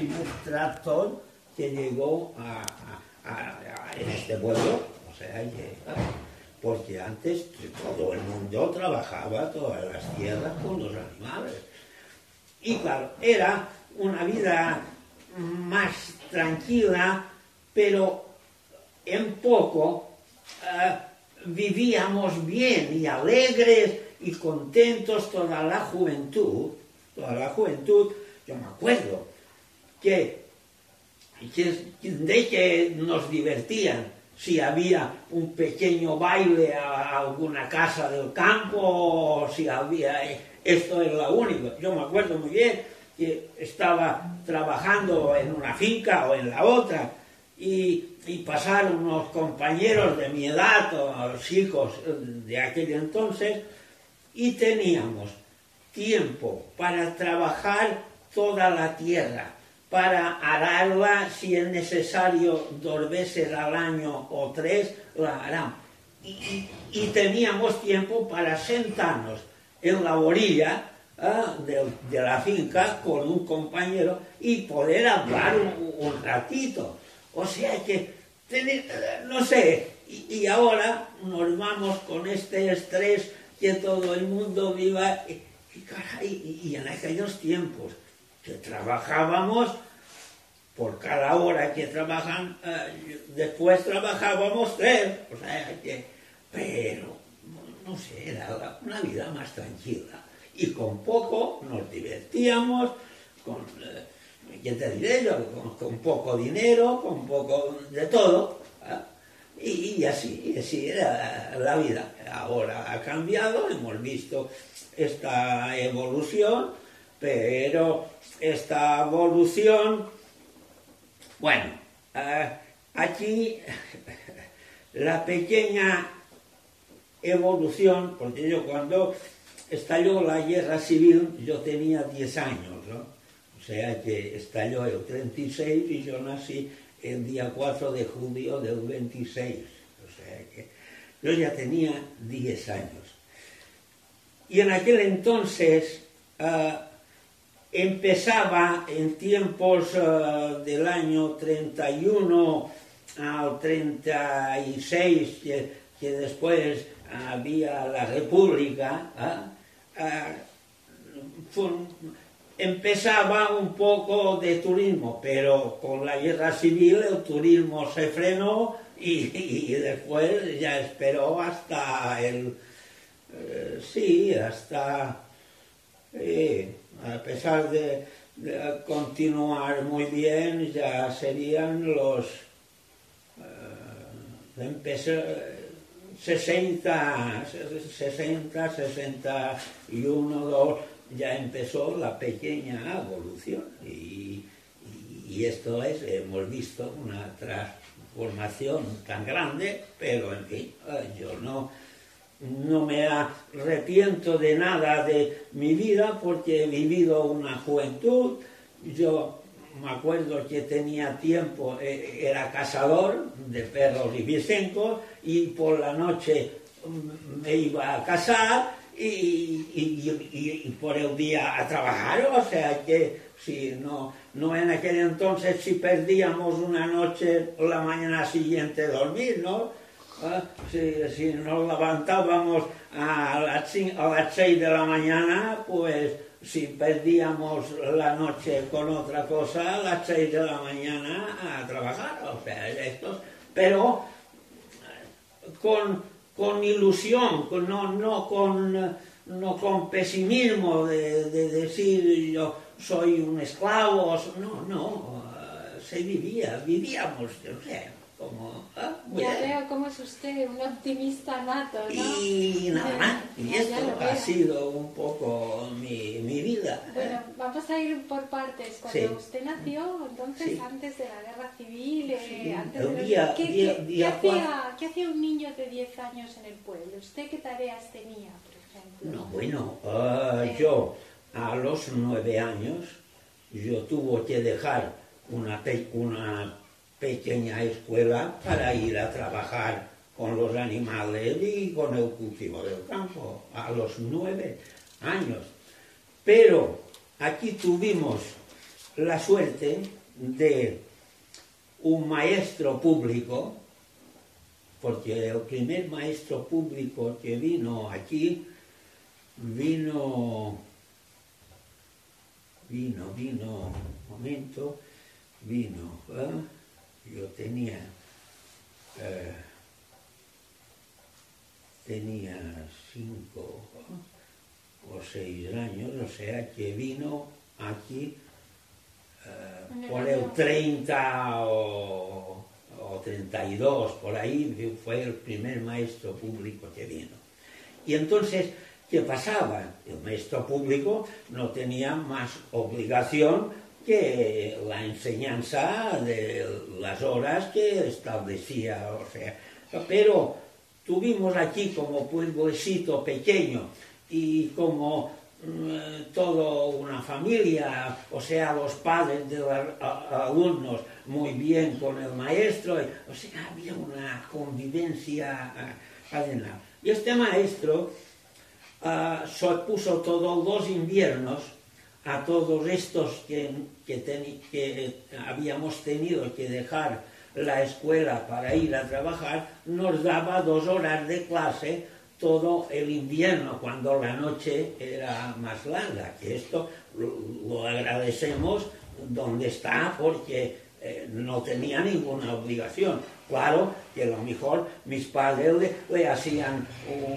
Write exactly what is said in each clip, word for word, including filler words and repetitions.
primer tractor que llegó a, a, a, a en este pueblo, o sea, que, porque antes todo el mundo trabajaba todas las tierras con los animales. Y claro, era una vida más tranquila, pero en poco uh, vivíamos bien y alegres y contentos toda la juventud, toda la juventud. Yo me acuerdo que, que de que nos divertían si había un pequeño baile a alguna casa del campo, o si había, esto es lo único. Yo me acuerdo muy bien que estaba trabajando en una finca o en la otra, y, y pasaron unos compañeros de mi edad, o los hijos de aquel entonces, y teníamos tiempo para trabajar toda la tierra, para ararla, si es necesario dos veces al año o tres, la harán. Y, y, y teníamos tiempo para sentarnos en la orilla ¿eh? de, de la finca con un compañero y poder hablar un, un ratito. O sea que, tener, no sé, y, y ahora nos vamos con este estrés que todo el mundo viva, y, y, caray, y, y en aquellos tiempos que trabajábamos por cada hora que trabajan, eh, después trabajábamos tres, o sea que, pero, no sé, era una vida más tranquila, y con poco nos divertíamos, con, eh, ¿qué te diré yo? Con, con poco dinero, con poco de todo, ¿eh? y, y así, y así era la vida. Ahora ha cambiado, hemos visto esta evolución, pero esta evolución, bueno, uh, aquí la pequeña evolución, porque yo cuando estalló la guerra civil yo tenía diez años, ¿no? O sea que estalló el treinta y seis y yo nací el día cuatro de julio del veintiséis, o sea que yo ya tenía diez años. Y en aquel entonces uh, empezaba en tiempos uh, del año treinta y uno al treinta y seis, que, que después había la República, ¿eh? uh, fue, empezaba un poco de turismo, pero con la guerra civil el turismo se frenó y, y después ya esperó hasta el... Eh, sí, hasta... Eh, a pesar de, de continuar muy bien, ya serían los uh, empezó, sesenta, sesenta, sesenta y uno, dos, ya empezó la pequeña evolución y, y, y esto es, hemos visto una transformación tan grande, pero en fin, yo no... No me arrepiento de nada de mi vida porque he vivido una juventud. Yo me acuerdo que tenía tiempo, era cazador de perros y bisencos y por la noche me iba a cazar y, y, y, y por el día a trabajar. O sea que si no, no en aquel entonces si perdíamos una noche la mañana siguiente dormir, ¿no? ¿Eh? Si, si nos levantábamos a las, a las seis de la mañana, pues si perdíamos la noche con otra cosa, a las seis de la mañana a trabajar, o sea, estos, pero con, con ilusión, con, no, no, con, no con pesimismo de, de decir yo soy un esclavo, no, no, se vivía, vivíamos, o sea, como, ah, ya veo cómo es usted, un optimista nato, ¿no? Y nada más, y ya, esto ya ha sido un poco mi, mi vida. Bueno, vamos a ir por partes. Cuando sí. usted nació, entonces, sí. antes de la guerra civil, eh, sí. antes el de los... día, ¿Qué, día, qué, día ¿qué, hacía, ¿Qué hacía un niño de diez años en el pueblo? ¿Usted qué tareas tenía, por ejemplo? No, bueno, uh, eh. yo a los nueve años, yo tuve que dejar una, pe una pequeña escuela para ir a trabajar con los animales y con el cultivo del campo, a los nueve años. Pero aquí tuvimos la suerte de un maestro público, porque el primer maestro público que vino aquí, vino, vino, vino, un momento, vino, ¿eh? yo tenía, eh, tenía cinco o seis años, o sea que vino aquí eh, por el treinta o, o treinta y dos, por ahí fue el primer maestro público que vino. Y entonces, ¿qué pasaba? El maestro público no tenía más obligación que la enseñanza de las horas que establecía, o sea, pero tuvimos aquí como pueblecito pequeño y como mm, toda una familia, o sea, los padres de los alumnos muy bien con el maestro, o sea, había una convivencia adenal. Y este maestro uh, se puso todos los inviernos a todos estos que, que, ten, que habíamos tenido que dejar la escuela para ir a trabajar, nos daba dos horas de clase todo el invierno, cuando la noche era más larga, que esto lo, lo agradecemos donde está, porque eh, no tenía ninguna obligación. Claro que a lo mejor mis padres le, le hacían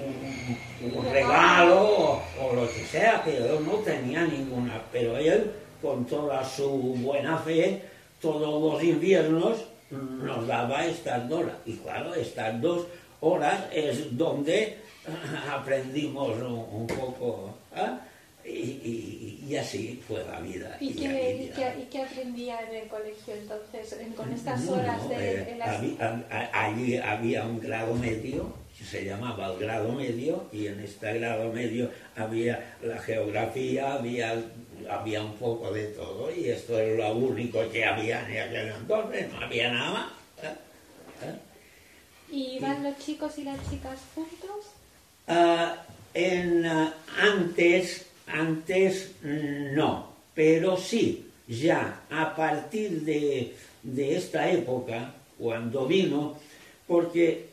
un, un regalo o, o lo que sea, pero él no tenía ninguna, pero él, con toda su buena fe, todos los inviernos nos daba estas dos horas. Y claro, estas dos horas es donde aprendimos un, un poco, ¿eh? y, y, y así fue la vida. ¿Y, y, qué, y, qué, ¿Y qué aprendía en el colegio entonces, en, con estas horas no, no, de, eh, de las... había, allí había un grado medio, que se llamaba el grado medio, y en este grado medio había la geografía, había, había un poco de todo, y esto es lo único que había en aquel entonces, no había nada más. ¿eh? ¿Eh? ¿Y iban y, los chicos y las chicas juntos? Uh, en, uh, antes, antes no, pero sí, ya a partir de, de esta época, cuando vino, porque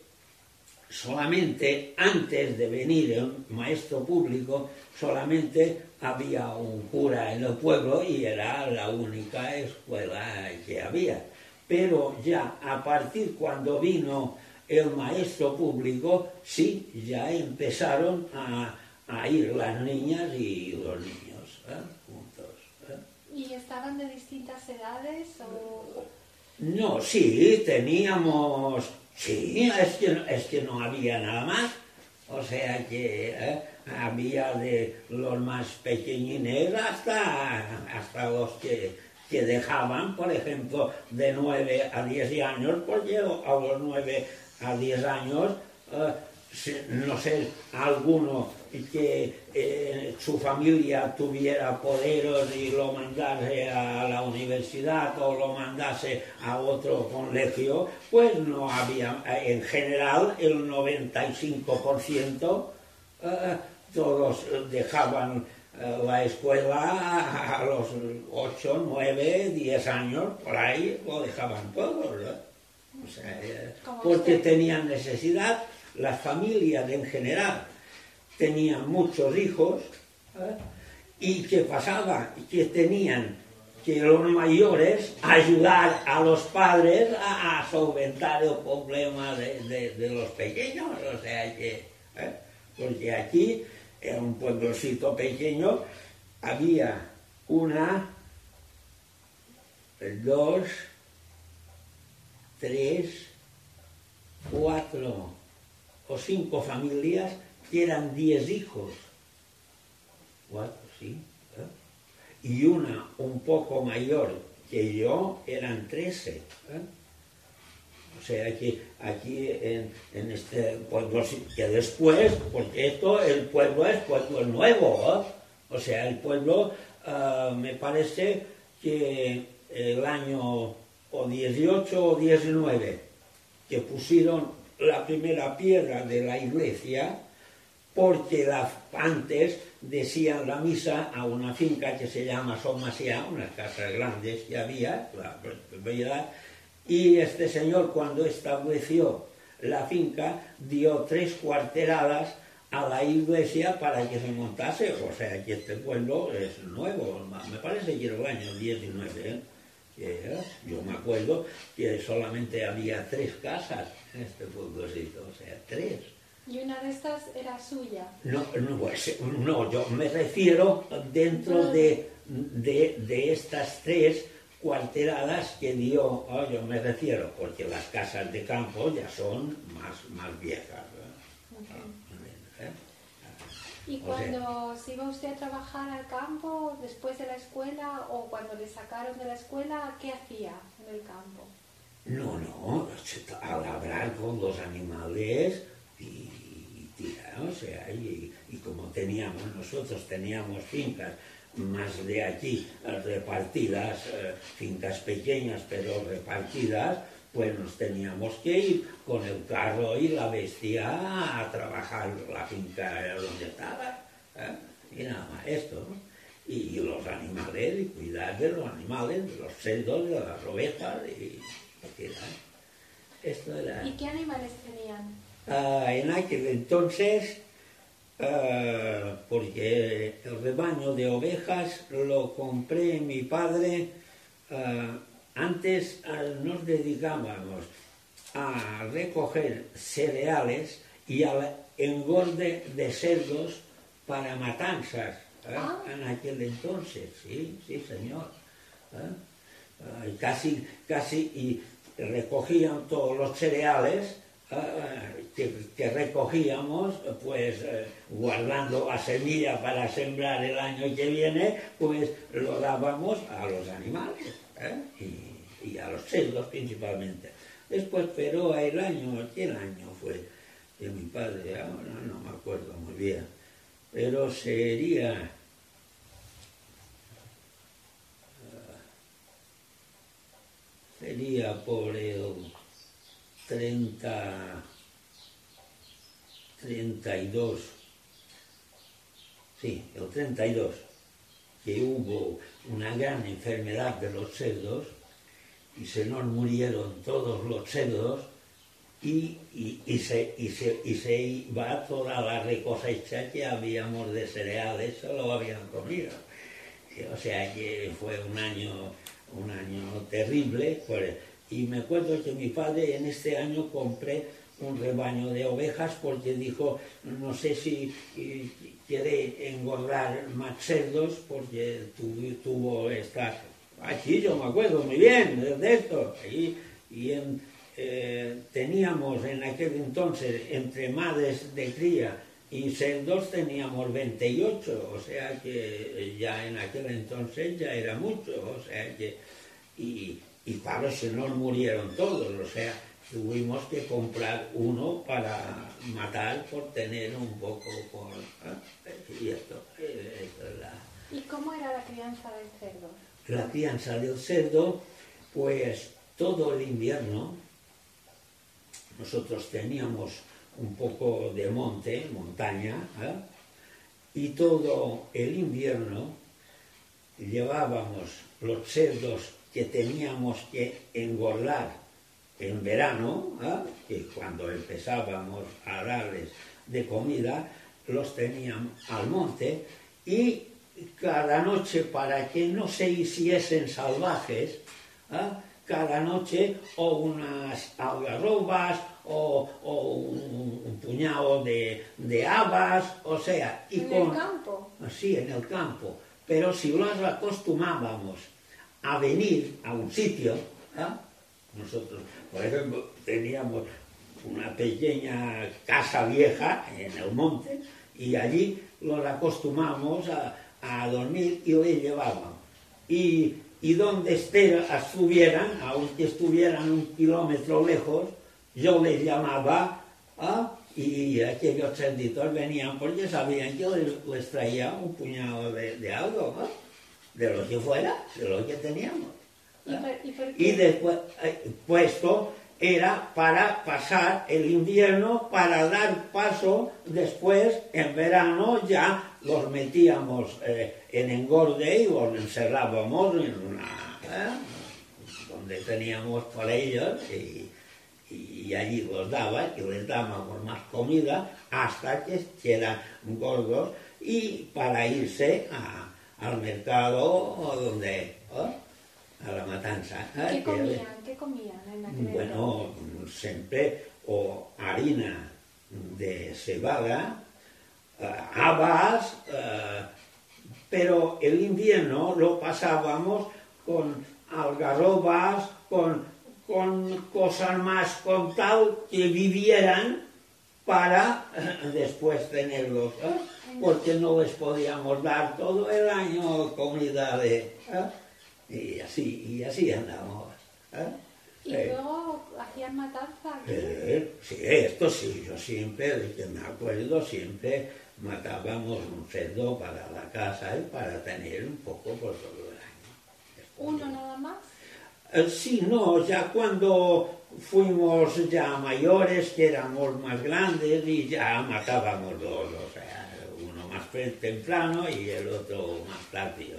solamente antes de venir el maestro público, solamente había un cura en el pueblo y era la única escuela que había. Pero ya a partir cuando vino el maestro público, sí, ya empezaron a, a ir las niñas y los niños, ¿eh? juntos. ¿eh? ¿Y estaban de distintas edades o...? No, sí, teníamos... Sí, es que, es que no había nada más. O sea que ¿eh? había de los más pequeñines hasta, hasta los que, que dejaban, por ejemplo, de nueve a diez años, porque a los nueve a diez años, eh, no sé, alguno que eh, su familia tuviera poderes y lo mandase a la universidad o lo mandase a otro colegio, pues no había, en general, el noventa y cinco por ciento eh, todos dejaban eh, la escuela a los ocho, nueve, diez años, por ahí lo dejaban todos, ¿no? O sea, eh, porque tenían necesidad, las familias en general tenían muchos hijos, ¿eh? y ¿qué pasaba? Que tenían que los mayores ayudar a los padres a, a solventar el problema de, de, de los pequeños, o sea que, ¿eh? porque aquí, en un pueblecito pequeño, había una, dos, tres, cuatro o cinco familias que eran diez hijos, cuatro, sí, ¿eh? y una un poco mayor que yo eran trece. ¿eh? O sea que aquí en, en este pueblo, que después, porque esto, el pueblo es pueblo nuevo, ¿eh? o sea, el pueblo uh, me parece que el año o dieciocho o diecinueve, que pusieron la primera piedra de la iglesia, porque la, antes decían la misa a una finca que se llama Somasiá, unas casas grandes que había, la propiedad, y este señor cuando estableció la finca dio tres cuarteradas a la iglesia para que se montase, o sea que este pueblo es nuevo, me parece que era el año diecinueve, ¿eh? Que, yo me acuerdo que solamente había tres casas en este pueblecito, o sea, tres. ¿Y una de estas era suya? No, no, pues, no, yo me refiero dentro de, de, de estas tres cuarteradas que dio, oh, yo me refiero, porque las casas de campo ya son más, más viejas. Okay. ¿Eh? ¿Y cuando se iba usted a trabajar al campo, después de la escuela, o cuando le sacaron de la escuela, qué hacía en el campo? No, no, a labrar con los animales y, y tirar, o sea, y, y como teníamos, nosotros teníamos fincas más de aquí repartidas, eh, fincas pequeñas pero repartidas, pues nos teníamos que ir con el carro y la bestia a trabajar la finca donde estaba, ¿eh? Y nada más esto, ¿no? Y, y los animales, y cuidar de los animales, de los cerdos, de las ovejas, y, y esto era... ¿Y qué animales tenían? Uh, en aquel entonces, uh, porque el rebaño de ovejas lo compré mi padre. Uh, antes uh, nos dedicábamos a recoger cereales y al engorde de cerdos para matanzas, ¿eh? Ah. En aquel entonces, sí, sí señor. ¿Eh? Uh, casi, casi, y recogían todos los cereales uh, que, que recogíamos, pues uh, guardando la semilla para sembrar el año que viene, pues lo dábamos a los animales, ¿eh? y, y a los cerdos principalmente. Después, pero el año, ¿qué año fue? De mi padre, ahora no me acuerdo muy bien, pero sería... Sería por el treinta, treinta y dos, sí, el treinta y dos, que hubo una gran enfermedad de los cerdos y se nos murieron todos los cerdos y, y, y, se, y, se, y se iba toda la recosecha que habíamos de cereales, se lo habían comido. O sea que fue un año... un año terrible, pues, y me acuerdo que mi padre en este año compré un rebaño de ovejas porque dijo, no sé si quiere engordar más cerdos porque tuvo, tuvo esta... Aquí yo me acuerdo muy bien de esto, y, y en, eh, teníamos en aquel entonces entre madres de cría y cerdos teníamos veintiocho, o sea que ya en aquel entonces ya era mucho, o sea que... Y, y claro, se nos murieron todos, o sea, tuvimos que comprar uno para matar por tener un poco por... ¿eh? Y esto, esto es la... ¿Y cómo era la crianza del cerdo? La crianza del cerdo, pues todo el invierno nosotros teníamos un poco de monte, montaña, ¿eh? Y todo el invierno llevábamos los cerdos que teníamos que engordar en verano, ¿eh? Que cuando empezábamos a darles de comida, los teníamos al monte, y cada noche, para que no se hiciesen salvajes, ¿eh? Cada noche o unas algarrobas o, o un, un puñado de, de habas, o sea... Y ¿En con, el campo? Sí, en el campo. Pero si los acostumábamos a venir a un sitio, ¿eh? Nosotros, por ejemplo, teníamos una pequeña casa vieja en el monte y allí los acostumamos a, a dormir y les llevábamos. Y... Y donde estuvieran, aunque estuvieran un kilómetro lejos, yo les llamaba, ¿eh? Y aquellos cerditos venían porque sabían que les, les traía un puñado de, de algo, ¿no? De lo que fuera, de lo que teníamos. ¿Eh? ¿Y, por, y, por y después, eh, puesto era para pasar el invierno, para dar paso después, en verano ya los metíamos eh, en engorde y los encerrábamos en una, ¿eh? donde teníamos por ellos y, y allí los daba, y les dábamos más comida hasta que eran gordos y para irse a, al mercado o donde, ¿eh? a la matanza. ¿eh? ¿Qué comían? ¿Qué comían en aquel Bueno, siempre o harina de cebada, uh, habas, uh, pero el invierno lo pasábamos con algarrobas, con, con cosas más con tal que vivieran para uh, después tenerlos, ¿eh? porque no les podíamos dar todo el año comida de... ¿eh? Y así, y así andamos. ¿eh? ¿Y eh, luego hacían matanza aquí? Eh, sí, esto sí, yo siempre, de que me acuerdo, siempre matábamos un cerdo para la casa y para tener un poco por todo el año. Esto ¿Uno sí. nada más? Eh, sí, no, ya cuando fuimos ya mayores, que éramos más grandes y ya matábamos dos, o sea, uno más temprano y el otro más tardío.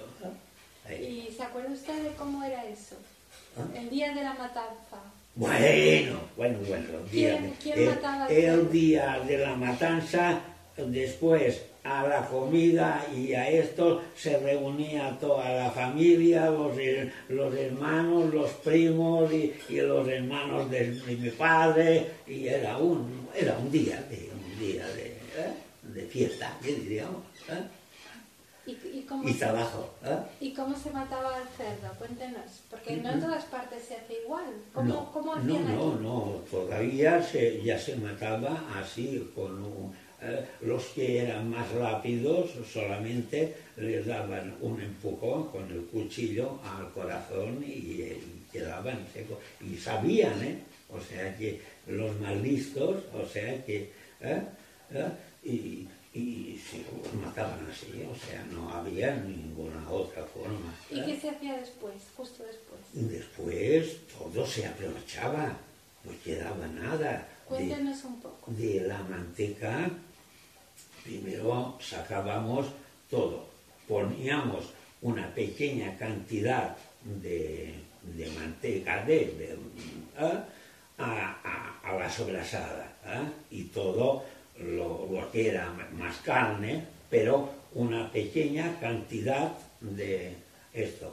¿Y se acuerda usted de cómo era eso? ¿Ah? El día de la matanza. Bueno, bueno, bueno. El día, ¿Quién, quién el, mataba al el cerdo? día de la matanza, después a la comida y a esto se reunía toda la familia, los, los hermanos, los primos y, y los hermanos de, de mi padre, y era un, era un día de, un día de, ¿eh? de fiesta, ¿qué diríamos? ¿eh? ¿Y, y, cómo Y se, trabajo. ¿eh? ¿Y cómo se mataba al cerdo? Cuéntenos, porque no en todas partes se hace igual. ¿Cómo, No, cómo no, hacían no, aquí? no, todavía se, ya se mataba así, con un, eh, los que eran más rápidos solamente les daban un empujón con el cuchillo al corazón y, y quedaban secos. Y sabían, ¿eh? O sea que los más listos, o sea que... ¿eh? ¿eh? Y, y se los mataban así, o sea, no había ninguna otra forma. ¿eh? ¿Y qué se hacía después, justo después? Después todo se aprovechaba, no quedaba nada. Cuéntenos un poco. De la manteca, primero sacábamos todo, poníamos una pequeña cantidad de, de manteca de, de, ¿eh? a, a, a la sobrasada, ¿eh? y todo lo, lo que era más carne, pero una pequeña cantidad de esto.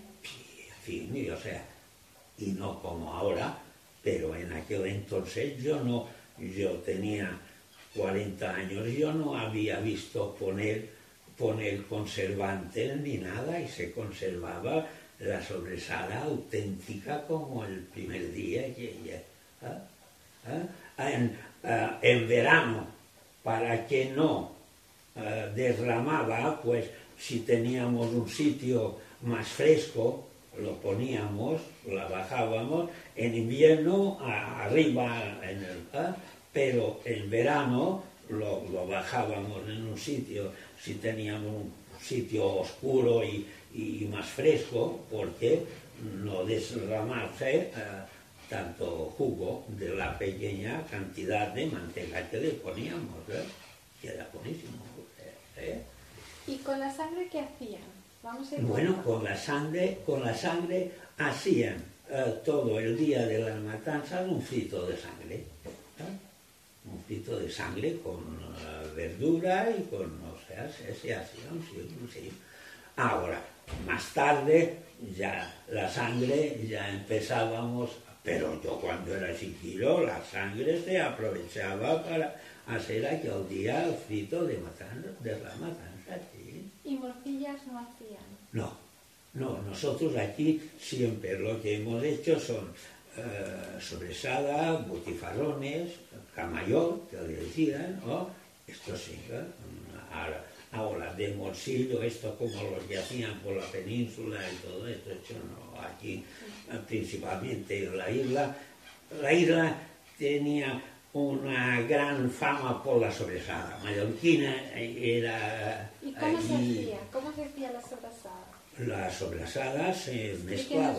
En fin, o sea, y no como ahora, pero en aquel entonces yo no, yo tenía cuarenta años, yo no había visto poner, poner conservantes ni nada y se conservaba la sobrasada auténtica como el primer día. ¿eh? ¿eh? En, uh, en verano, para que no uh, derramaba, pues si teníamos un sitio más fresco, lo poníamos, la bajábamos, en invierno a, arriba, en el, ¿eh? pero en verano lo, lo bajábamos en un sitio, si teníamos un sitio oscuro y, y más fresco, porque no derramarse eh, tanto jugo de la pequeña cantidad de manteca que le poníamos, ¿eh? que era buenísimo. ¿eh? ¿Y con la sangre qué hacían? Vamos a ir Bueno, con la sangre, con la sangre hacían eh, todo el día de las matanzas un frito de sangre. ¿eh? Un frito de sangre con uh, verdura y con, o sea, se, se hacían, sí, sí. Ahora, más tarde, ya la sangre, ya empezábamos, pero yo cuando era chiquillo, la sangre se aprovechaba para hacer aquel día el frito de, matanza, de la matanza, sí. ¿Y morcillas no hacían? No, no, nosotros aquí siempre lo que hemos hecho son uh, sobresada, butifarrones, camayol, que le decían, ¿no? Esto sí, ¿eh? ahora, ahora de morcillo, esto como lo que hacían por la península y todo esto, hecho no, aquí principalmente en la isla, la isla tenía una gran fama por la sobrasada. Mallorquina era... ¿Y cómo allí, se hacía? ¿Cómo se hacía la sobrasada? La sobrasada se mezclaba.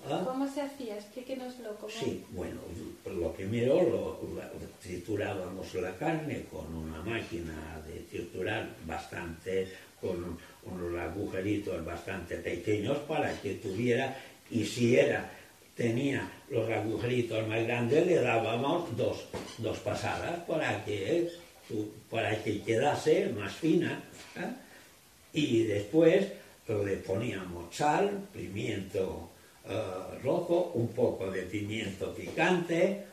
¿Ah? ¿Cómo se hacía? Explíquenoslo. ¿Cómo? Sí, bueno, lo primero lo, lo, triturábamos la carne con una máquina de triturar bastante, con unos agujeritos bastante pequeños para que tuviera, y si era, tenía los agujeritos más grandes, le dábamos dos, dos pasadas para que, para que quedase más fina, ¿eh? Y después le poníamos sal, pimiento Uh, rojo, un poco de pimiento picante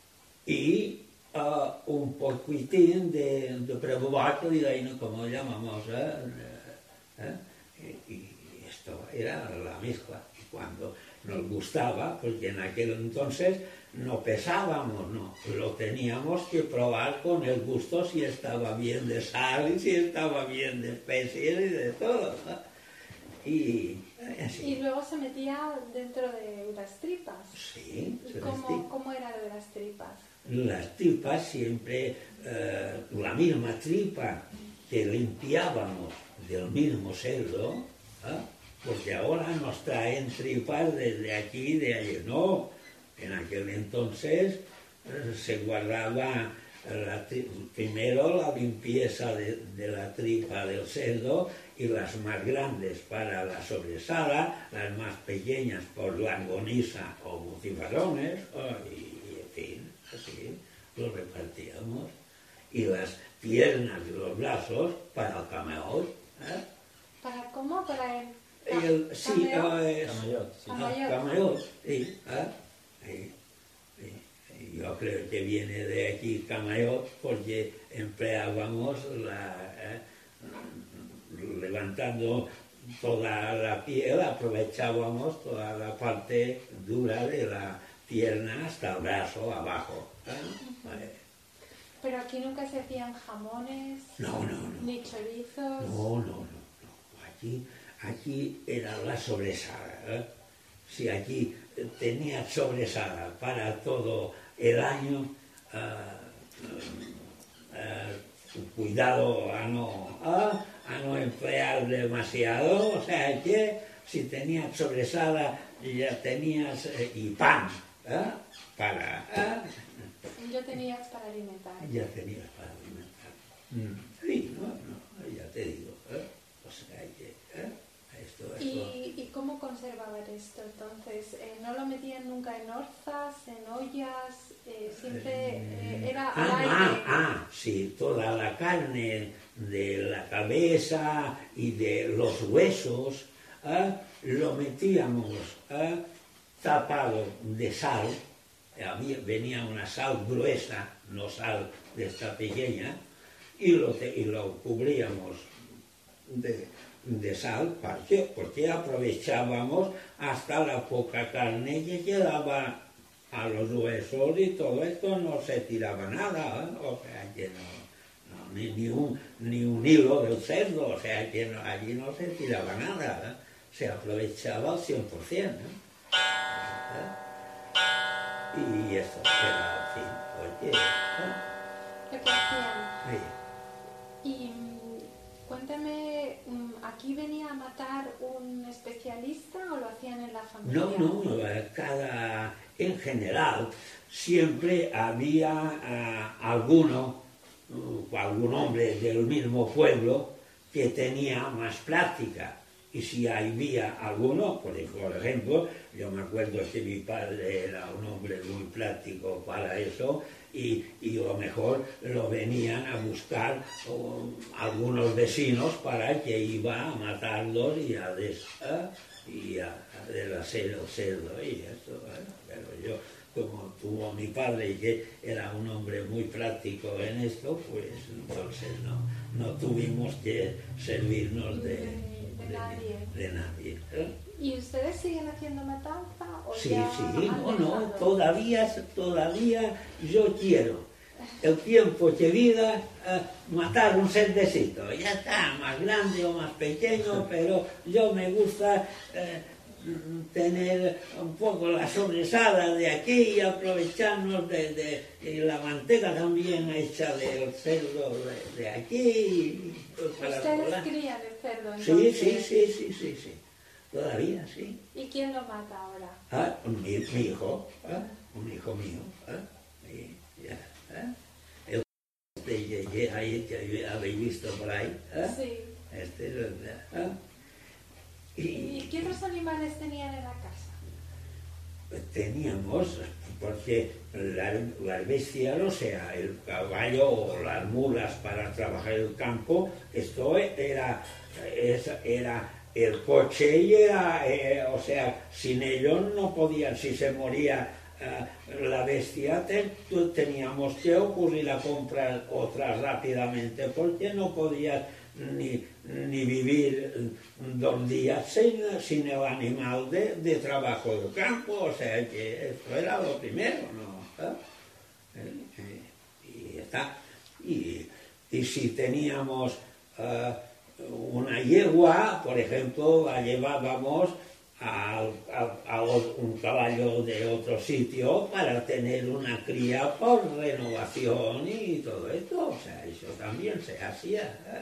y uh, un poquitín de, de prebobato, como llamamos, ¿eh? ¿Eh? Y, y esto era la mezcla. Y cuando nos gustaba, porque en aquel entonces no pesábamos, no, lo teníamos que probar con el gusto si estaba bien de sal y si estaba bien de especias y de todo, ¿no? Y, y luego se metía dentro de las tripas. Sí. ¿Cómo, ¿Cómo era lo de las tripas? Las tripas siempre, eh, la misma tripa que limpiábamos del mismo cerdo, ¿eh? Porque ahora nos traen tripas desde aquí y de allí. No, en aquel entonces eh, se guardaba la, primero la limpieza de, de la tripa del cerdo, y las más grandes para la sobrasada, las más pequeñas por longaniza o butifarrones, oh, y en fin, así lo repartíamos. Y las piernas y los brazos para el cameot. ¿Eh? ¿Para cómo? Para el, el sí, cameot. Camayot, sí. Camayot. Camayot, sí, ¿eh? Sí, sí. Yo creo que viene de aquí Camayot porque empleábamos la... ¿eh? levantando toda la piel, aprovechábamos toda la parte dura de la pierna hasta el brazo abajo. ¿Eh? Uh-huh. Vale. Pero aquí nunca se hacían jamones, no, no, no. ni chorizos. No, no, no, no. Aquí, aquí era la sobresada. ¿Eh? Si aquí tenía sobresada para todo el año, uh, uh, uh, cuidado a no... Uh, a no emplear demasiado, o sea que si tenías sobresada ya tenías eh, y pan, ¿eh? Para... ¿eh? Yo tenías para alimentar. Ya tenías para alimentar. Mm. Sí, no, no, ya te digo, ¿eh? O sea que... ¿eh? Esto, esto... ¿Y, ¿Y cómo conservaban esto entonces? Eh, ¿No lo metían nunca en orzas, en ollas? Eh, siempre eh, era al ah, aire. Ah, ah, sí, toda la carne de la cabeza y de los huesos, ¿eh? Lo metíamos ¿eh? tapado de sal. Había, venía una sal gruesa, no sal de esta pequeña, y lo, te, y lo cubríamos de, de sal. ¿Para qué? Porque aprovechábamos hasta la poca carne que quedaba a los huesos y todo esto, no se tiraba nada, ¿eh? O sea que no, no ni, ni, un, ni un hilo del cerdo, o sea que no, allí no se tiraba nada, ¿eh? Se aprovechaba al cien por cien, ¿eh? ¿Eh? Y eso era, en fin, oye, ¿eh? Lo que hacían. Sí. Y cuéntame, ¿aquí venía a matar un especialista o lo hacían en la familia? No, no, cada, en general siempre había uh, alguno, uh, algún hombre del mismo pueblo que tenía más práctica. Y si había alguno, por ejemplo, yo me acuerdo que mi padre era un hombre muy práctico para eso, y, y a lo mejor lo venían a buscar um, algunos vecinos para que iba a matarlos y a, des, ¿eh? y a, a deshacer el cerdo y eso. ¿eh? Pero yo, como tuvo mi padre que era un hombre muy práctico en esto, pues entonces no, no tuvimos que servirnos de... De nadie. De nadie. ¿Eh? ¿Y ustedes siguen haciendo matanza? ¿O sí, ya sí, han no, no, dejado? todavía, todavía yo quiero el tiempo que vida eh, matar un cerdecito. Ya está, más grande o más pequeño, pero yo me gusta eh, tener un poco la sobresada de aquí y aprovecharnos de, de, de la manteca también hecha del cerdo de, de aquí. Pues para ¿Ustedes volar. crían el cerdo? Sí, Entonces? sí, sí, sí, sí, sí. todavía, sí. ¿Y quién lo mata ahora? Ah, mi, mi hijo, ¿eh? Un hijo mío. ¿eh? Y, ya, ¿eh? El este ahí que habéis visto por ahí. ¿eh? Sí. Este es el, ¿eh? y, ¿Y qué otros animales tenían en la casa? Teníamos, porque las, las bestias, o sea, el caballo o las mulas para trabajar el campo, esto era, era el coche y era, eh, o sea, sin ellos no podían, si se moría eh, la bestia, te, teníamos que ocurrir a comprar otras rápidamente, porque no podías ni, ni vivir dos días sin, sin el animal de, de trabajo del campo, o sea que esto era lo primero, ¿no? ¿Eh? Y, y está. Y, y si teníamos uh, una yegua, por ejemplo, la llevábamos a, a, a un caballo de otro sitio para tener una cría por renovación y todo esto, o sea, eso también se hacía. ¿eh?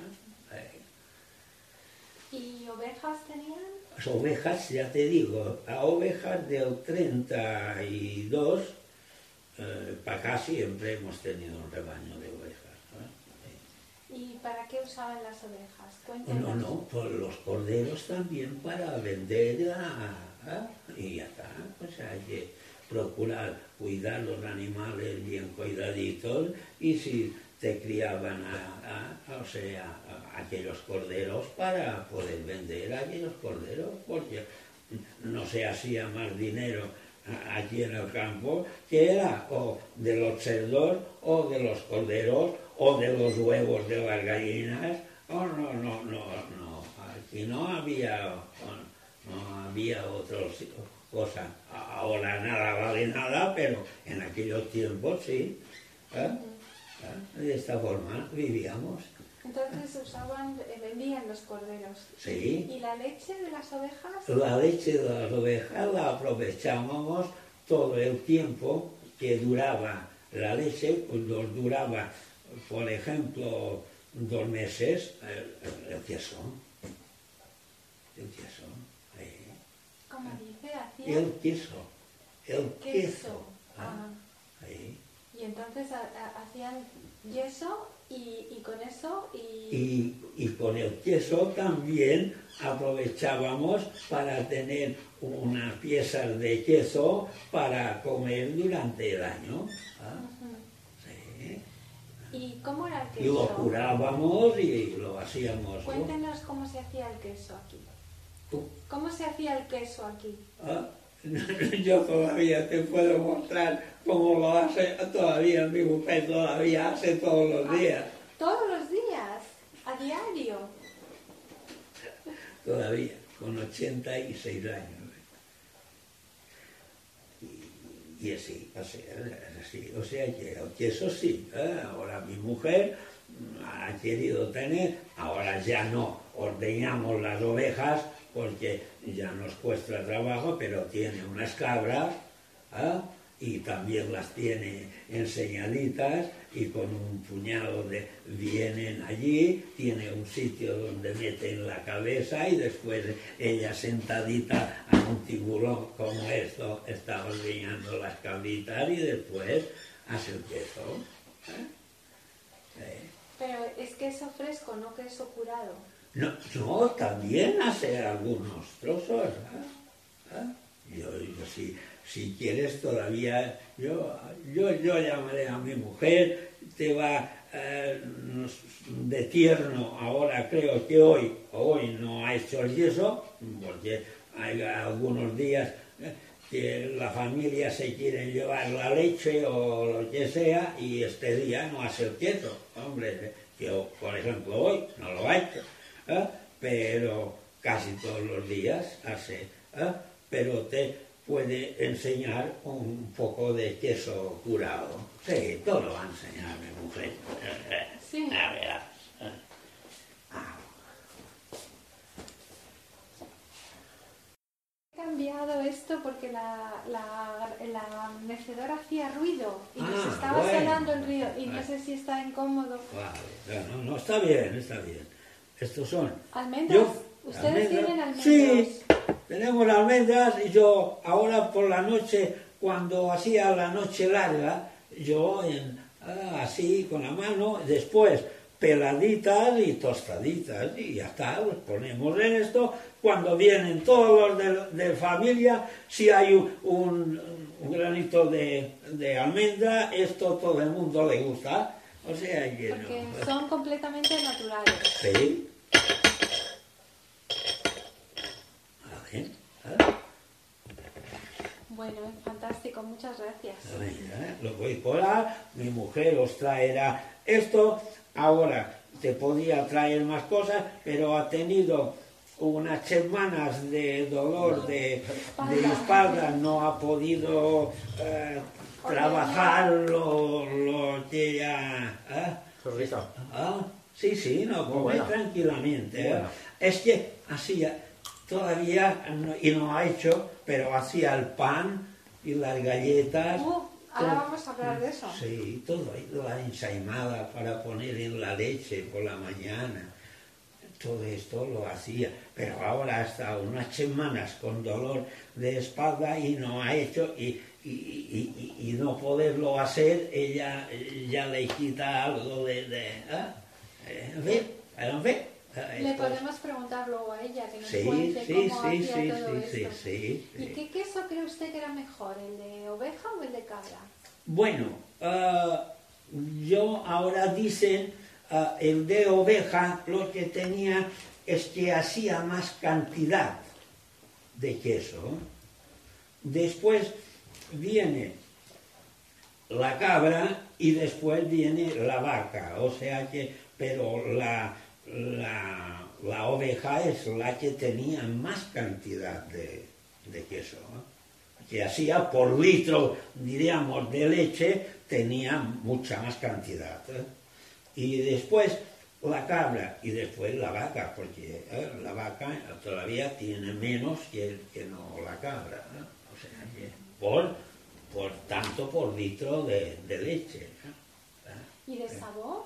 ¿Y ovejas tenían? Las ovejas, ya te digo, a ovejas del treinta y dos eh, para acá siempre hemos tenido un rebaño de ovejas. ¿eh? ¿Y para qué usaban las ovejas? Cuéntanos. No, no, por los corderos también para vender a, a, y ya está. O sea, hay que procurar cuidar los animales bien cuidaditos y si te criaban a, a, a, o sea, a aquellos corderos para poder vender a aquellos corderos, porque no se hacía más dinero aquí en el campo que era o de los cerdos o de los corderos o de los huevos de las gallinas. Oh, no, no, no, no, aquí no había, no había otras cosas. Ahora nada vale nada, pero en aquellos tiempos sí. ¿eh? De esta forma vivíamos. Entonces usaban, vendían los corderos. Sí. ¿Y la leche de las ovejas? La leche de las ovejas la aprovechábamos todo el tiempo que duraba la leche, pues nos duraba, por ejemplo, dos meses el, el queso. El queso. Eh. ¿Cómo dice? ¿Hacía? El queso. El queso. queso. Ah. Ahí. Y entonces a, a, hacían yeso y, y con eso y... y... Y con el queso también aprovechábamos para tener unas piezas de queso para comer durante el año. ¿Ah? Uh-huh. Sí. ¿Y cómo era el queso? Y lo curábamos y lo hacíamos. Cuéntenos cómo se hacía el queso aquí. ¿Tú? ¿Cómo se hacía el queso aquí? ¿Ah? Yo todavía te puedo mostrar cómo lo hace, todavía mi mujer todavía hace todos los días. Ah, ¿todos los días? ¿A diario? Todavía, con ochenta y seis años. Y, y así, o sea, así, o sea que el queso sí, ¿eh? Ahora mi mujer ha querido tener, ahora ya no ordeñamos las ovejas, porque ya nos cuesta trabajo, pero tiene unas cabras, ¿eh? Y también las tiene enseñaditas y con un puñado de vienen allí, tiene un sitio donde meten la cabeza y después ella sentadita a un tiburón como esto está ordeñando las cabritas y después hace el queso. ¿eh? ¿Eh? Pero es queso fresco, no queso curado. No, no, también hace algunos trozos. ¿eh? ¿Eh? Yo, yo si, si quieres todavía, yo, yo, yo llamaré a mi mujer, te va eh, de tierno, ahora creo que hoy, hoy no ha hecho el yeso, porque hay algunos días que la familia se quiere llevar la leche o lo que sea y este día no hace el queso. Hombre, yo, por ejemplo, hoy no lo ha hecho. ¿Eh? Pero casi todos los días hace, ¿eh? Pero te puede enseñar un poco de queso curado. Sí, todo lo va a enseñar mi mujer. Sí. A ver, ¿eh? Ah. He cambiado esto porque la, la, la mecedora hacía ruido y nos Ah, estaba bueno. sonando el ruido y no Vale. sé si está incómodo. Vale, no, no, está bien, está bien. Estos son. Almendras, Yo, ¿Ustedes almendras. tienen almendras? Sí, tenemos almendras y yo ahora por la noche, cuando hacía la noche larga, yo en, ah, así con la mano, después peladitas y tostaditas y ya está, los ponemos en esto. Cuando vienen todos los de, de familia, si hay un, un, un granito de, de almendra, esto todo el mundo le gusta. O sea que Porque no. son completamente naturales. Sí. A ver, ¿eh? Bueno, fantástico, muchas gracias. Venga, lo voy a colar, mi mujer os traerá esto. Ahora te podía traer más cosas, pero ha tenido unas semanas de dolor de, de espalda, no ha podido eh, trabajar lo, lo que ella... ¿eh? Sonrisa. Ah, sí, sí, no, come buena. tranquilamente. ¿eh? Buena. Es que hacía, todavía, no- y no ha hecho, pero hacía el pan y las galletas. Uh, ahora todo- vamos a hablar de eso. Sí, todo, la ensaimada para poner en la leche por la mañana. Todo esto lo hacía, pero ahora ha estado unas semanas con dolor de espalda y no ha hecho, y, y, y, y- y no poderlo hacer, ella ya le quita algo de... de ¿eh? En fin, en fin. eh, Le esto es- podemos preguntar luego a ella, que nos Sí, cuente sí, cómo sí, hacía sí, todo sí, sí, esto. sí, ¿Y sí. qué queso cree usted que era mejor, el de oveja o el de cabra? Bueno, ah, yo ahora dicen, ah, el de oveja lo que tenía es que hacía más cantidad de queso. Después viene la cabra y después viene la vaca, o sea que, pero la, la, la oveja es la que tenía más cantidad de, de queso, ¿no? Que hacía por litro, diríamos, de leche, tenía mucha más cantidad, ¿eh? Y después la cabra y después la vaca, porque ¿eh? la vaca todavía tiene menos que, que no la cabra, ¿no? O sea que por, por tanto por litro de, de leche, ¿no? ¿Y de sabor?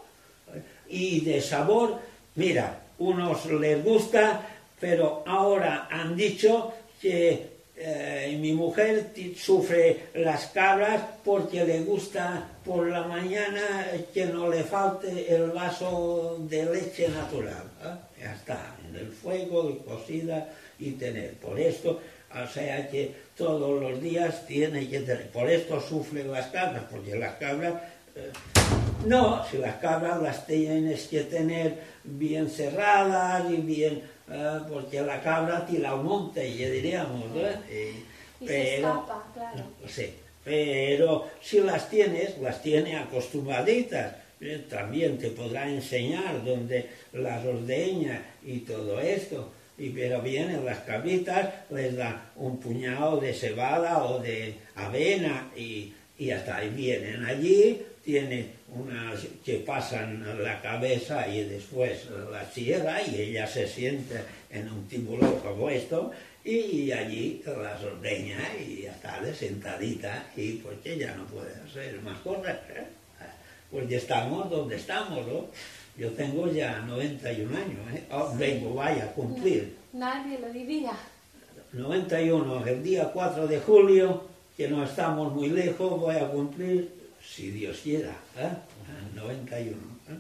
Y de sabor, mira, unos les gusta, pero ahora han dicho que eh, mi mujer ti- sufre las cabras porque le gusta por la mañana que no le falte el vaso de leche natural, ¿eh? Ya está, en el fuego, cocida y tener. Por esto, o sea que todos los días tiene que tener. Por esto sufren las cabras, porque las cabras... eh, no, si las cabras las tienes que tener bien cerradas y bien, eh, porque la tira tira al monte, ya diríamos, ¿eh? Y se escapa, claro. Sí, pero si las tienes, las tiene acostumbraditas. Eh, También te podrá enseñar dónde las ordeña y todo esto. Y pero vienen las cabritas, les da un puñado de cebada o de avena y, y hasta ahí vienen allí, tiene unas que pasan la cabeza y después la sierra y ella se siente en un tíbulo como esto y allí las ordeña y ya está de sentadita y porque ya no puede hacer más cosas, ¿eh? Porque estamos donde estamos, ¿no? Yo tengo ya noventa y un años, ¿eh? Oh, vengo, vaya, a cumplir. Nadie lo diría. noventa y uno, el día cuatro de julio, que no estamos muy lejos, voy a cumplir, si Dios quiera, ¿eh? noventa y uno.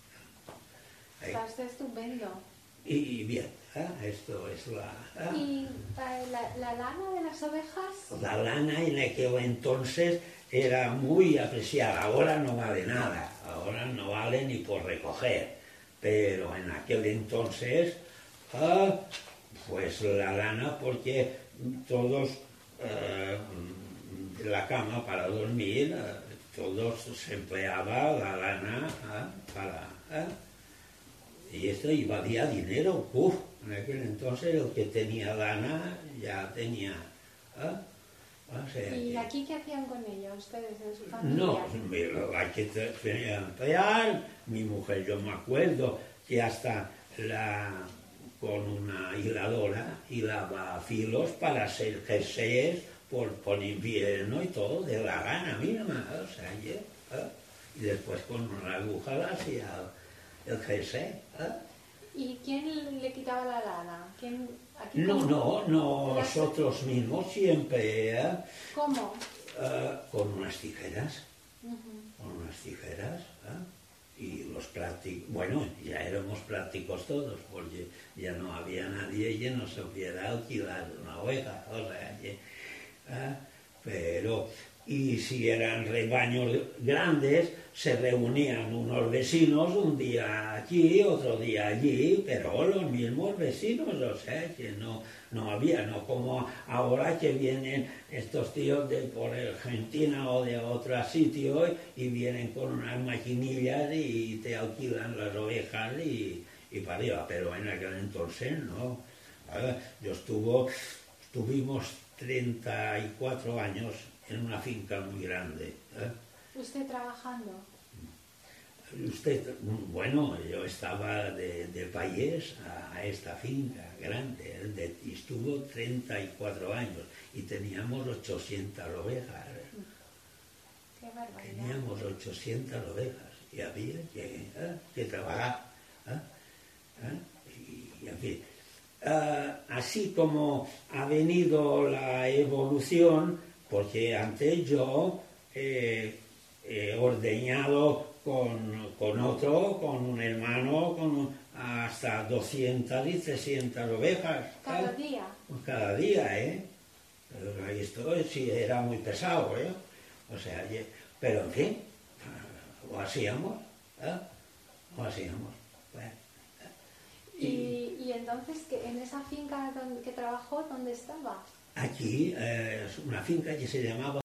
¿eh? Está usted estupendo. Y, y bien, ¿eh? Esto es la... ¿eh? ¿Y eh, la, la lana de las ovejas? La lana en aquel entonces era muy apreciada, ahora no vale nada, ahora no vale ni por recoger, pero en aquel entonces, ah, pues la lana, porque todos, eh, la cama para dormir, eh, todos se empleaba la lana ah, para... ah, y esto y valía dinero, uff, en aquel entonces el que tenía lana ya tenía... ah, o sea ¿Y que- aquí qué hacían con ella ustedes en su familia? no, mira, hay que te- tenía que emplear, mi mujer, yo me acuerdo que hasta la, con una hiladora hilaba filos para hacer jerseys por, por invierno y todo, de la gana misma, o sea, y, ¿eh? Y después con una aguja la hacía el jersey, ¿eh? ¿Y quién le quitaba la lana? ¿Quién, aquí No, cómo? no, no, nosotros mismos siempre, ¿eh? ¿Cómo? Uh, con unas tijeras, Uh-huh. con unas tijeras, ¿eh? Y los prácticos, bueno, ya éramos prácticos todos, porque ya no había nadie que nos hubiera alquilar una oveja, o sea que, ¿eh? Pero, y si eran rebaños grandes, se reunían unos vecinos un día aquí, otro día allí, pero los mismos vecinos, o sea, que no, no había, no como ahora que vienen estos tíos de por Argentina o de otro sitio y vienen con unas maquinillas y te alquilan las ovejas y, y para arriba, pero en aquel entonces no. Yo estuvo, estuvimos treinta y cuatro años en una finca muy grande. ¿eh? ¿Usted trabajando? Usted, bueno, yo estaba de, de Payés a, a esta finca grande, ¿eh? de, y estuvo treinta y cuatro años y teníamos ochocientas ovejas. Qué barbaridad. Teníamos ochocientas ovejas y había que, ¿eh? que trabajar. ¿eh? ¿eh? Y, en fin, uh, así como ha venido la evolución, porque antes yo eh, he ordeñado con, con otro, con un hermano, con hasta doscientas y trescientas ovejas. ¿Cada ¿eh? día? Cada día, ¿eh? Pero esto sí era muy pesado, ¿eh? O sea, pero en fin, lo hacíamos, ¿eh? Lo hacíamos. Bueno, ¿Y, y, y entonces, que en esa finca donde, que trabajó, dónde estaba? Aquí eh, es una finca que se llamaba,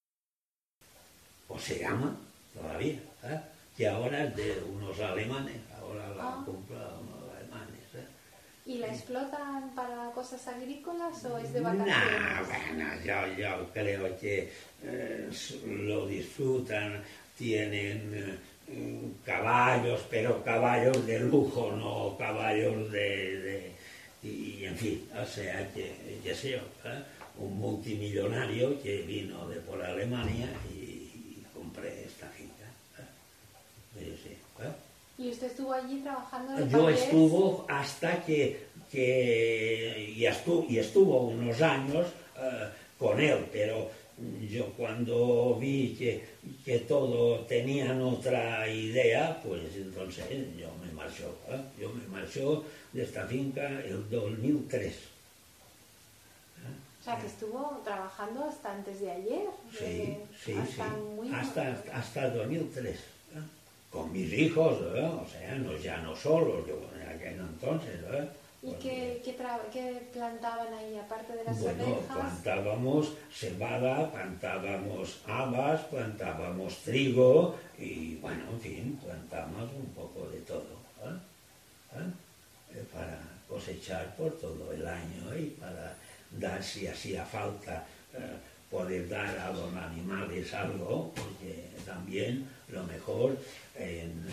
o se llama todavía, ¿eh? Que ahora es de unos alemanes, ahora la ah. han comprado unos alemanes. ¿eh? ¿Y la explotan para cosas agrícolas o es de vacaciones? No, bueno, yo, yo creo que eh, lo disfrutan, tienen eh, caballos, pero caballos de lujo, no caballos de... de y en fin, o sea, que, que sé yo, ¿eh? Un multimillonario que vino de por Alemania y, y compré esta finca. ¿eh? Sí, ¿eh? ¿Y usted estuvo allí trabajando en el Yo Payés? estuvo hasta que, que y, estuvo, y estuvo unos años uh, con él, pero yo cuando vi que, que todo tenían otra idea, pues entonces yo me marchó. ¿eh? Yo me marchó de esta finca el dos mil tres. O sea, que estuvo trabajando hasta antes de ayer. Sí, de, sí, hasta sí. Muy hasta, hasta dos mil tres. ¿eh? Con mis hijos, ¿eh? O sea, no, ya no solo, yo en aquel entonces. ¿eh? ¿Y Bueno, qué, qué, qué plantaban ahí, aparte de las bueno, ovejas? plantábamos cebada, plantábamos habas, plantábamos trigo y, bueno, en fin, plantamos un poco de todo. ¿eh? ¿Eh? Para cosechar por todo el año y para dar, si hacía falta, eh, poder dar a los animales algo, porque también lo mejor en,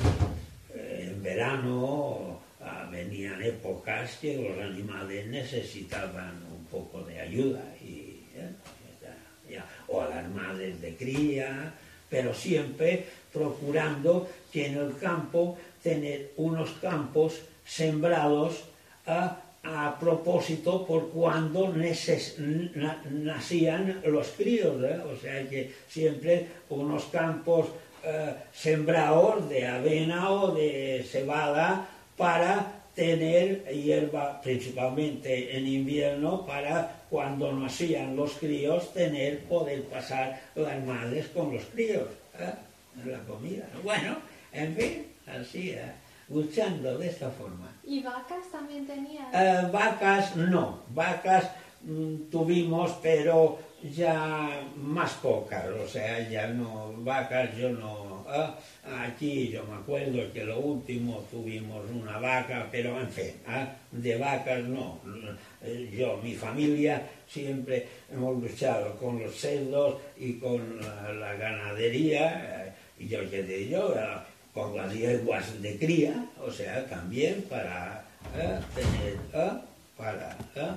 en verano ah, venían épocas que los animales necesitaban un poco de ayuda, y, eh, ya, ya, o a las madres de cría, pero siempre procurando que en el campo tener unos campos sembrados a a propósito por cuando neces na nacían los críos, ¿eh? O sea que siempre unos campos eh, sembrados de avena o de cebada para tener hierba, principalmente en invierno, para cuando nacían los críos tener, poder pasar las madres con los críos, ¿eh? La comida. Bueno, en fin, así, ¿eh? Luchando de esta forma. ¿Y vacas también tenían? Eh, vacas no, vacas mmm, tuvimos, pero ya más pocas, o sea, ya no, vacas yo no, eh, aquí yo me acuerdo que lo último tuvimos una vaca, pero en fin, eh, de vacas no, yo, mi familia siempre hemos luchado con los cerdos y con la, la ganadería, eh, y yo que de yo, eh, con las yeguas de cría, o sea, también para eh, tener, eh, para... Eh.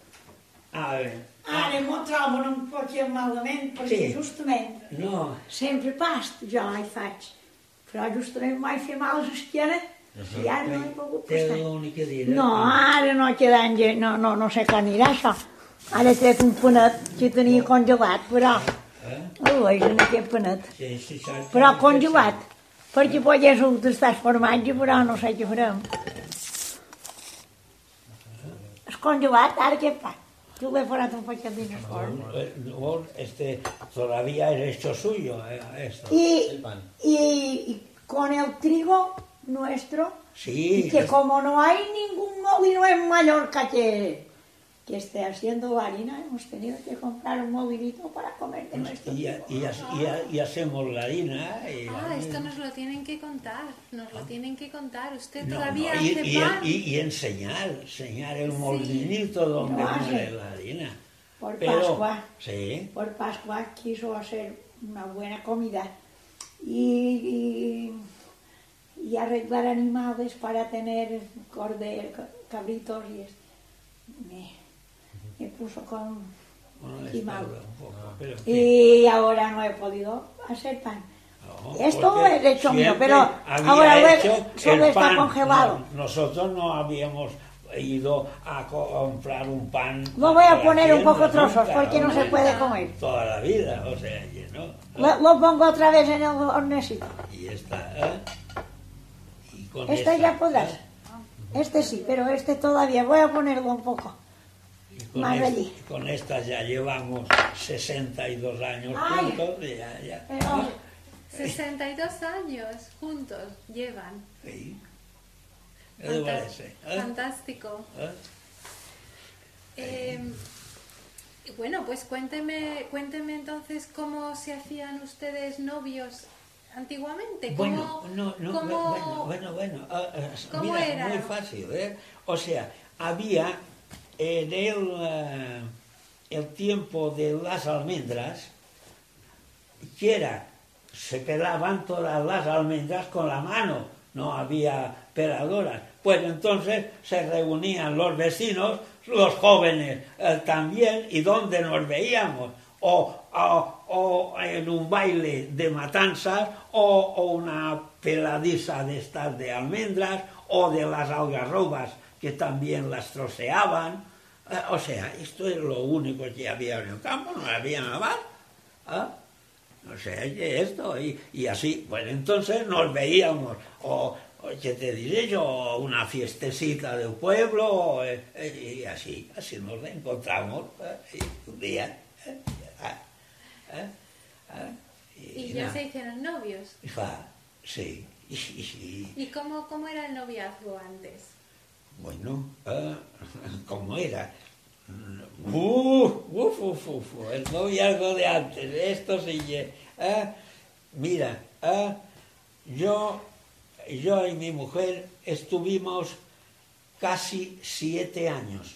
Ara, Ara m'ho trobo un poc malament, perquè Sí. justament no, sempre pasto jo hi faig, però justament m'he fet mal a l'esquena Si ara no he pogut Té estar. l'únic que dir. No, ara no queden, ge- no, no, no sé quan anirà això. Ara he tret un panet que tenia congelat, però... Eh? Ui, en aquest panet. Sí, sí, saps? Però congelat. Perquè pogués tastar el formatge, però no sé què farem. És congelat, ara què fa? Yo le he fuera un paquete de Vos, este, todavía es esto suyo, eh, esto. y, el pan. Y, y con el trigo nuestro, Sí. y que como no hay ningún molino en Mallorca que, que esté haciendo harina, hemos tenido que comprar un molinito para comer de nuestro Y, trigo. y, y, y hacemos la harina. Y, Ah, esto nos lo tienen que contar, nos lo tienen que contar. Usted no, todavía no, y, hace y, pan. y, y enseñar, enseñar el Sí. molinito donde Lo hace. muere la harina. Por Pero, Pascua. sí, Por Pascua quiso hacer una buena comida y, y, y arreglar animales para tener corderos, cabritos y es- me, me puso con bueno, aquí está mal. un poco, pero en fin. Y ahora no he podido hacer pan. No, Esto porque es hecho mío, siempre pero había ahora lo he- hecho solo el está pan. congelado. No, nosotros no habíamos ido a co- comprar un pan. Lo voy a la poner un tienda poco trozos nunca, porque no se hombre, puede comer. Toda la vida, o sea, que no. Lo, lo pongo otra vez en el hornecito. Y esta, ¿eh? Y con Este esta, ya podrás. ¿eh? Este sí, pero este todavía. Voy a ponerlo un poco. Y con, Más esta, allí. con esta ya llevamos sesenta y dos años Ay. juntos. Y ya, ya, Pero- sesenta y dos años juntos llevan. Sí. ¿Qué te Fanta- parece? ¿Eh? Fantástico. ¿Eh? Eh, bueno, pues cuénteme, cuénteme entonces cómo se hacían ustedes novios antiguamente. ¿Cómo, Bueno, no, no, cómo- bueno, bueno, bueno, ah, ah, ¿Cómo mira, era? muy fácil, ¿eh? O sea, había en el, eh, el tiempo de las almendras, que era, se pelaban todas las almendras con la mano, no había peladoras. Pues entonces se reunían los vecinos, los jóvenes eh, también, y donde nos veíamos, o, o- o en un baile de matanzas, o, o una peladiza de estas de almendras, o de las algarrobas, que también las troceaban. Eh, o sea, esto es lo único que había en el campo, no había nada más. ¿Ah? No sé qué esto, y, y así, pues entonces nos veíamos, o, o ¿qué te diré yo? Una fiestecita del pueblo, o, eh, eh, y así, así nos encontramos, eh, y un día, eh, ah, eh, ah, y, Y ya nada. se hicieron novios. Ah, sí, y, y- y, ¿Y cómo, cómo era el noviazgo antes? bueno, ah, ¿cómo era? Uf, uf, uf, uf, el noviazgo de antes, esto sí que... ah, mira, ah, yo, yo y mi mujer estuvimos casi siete años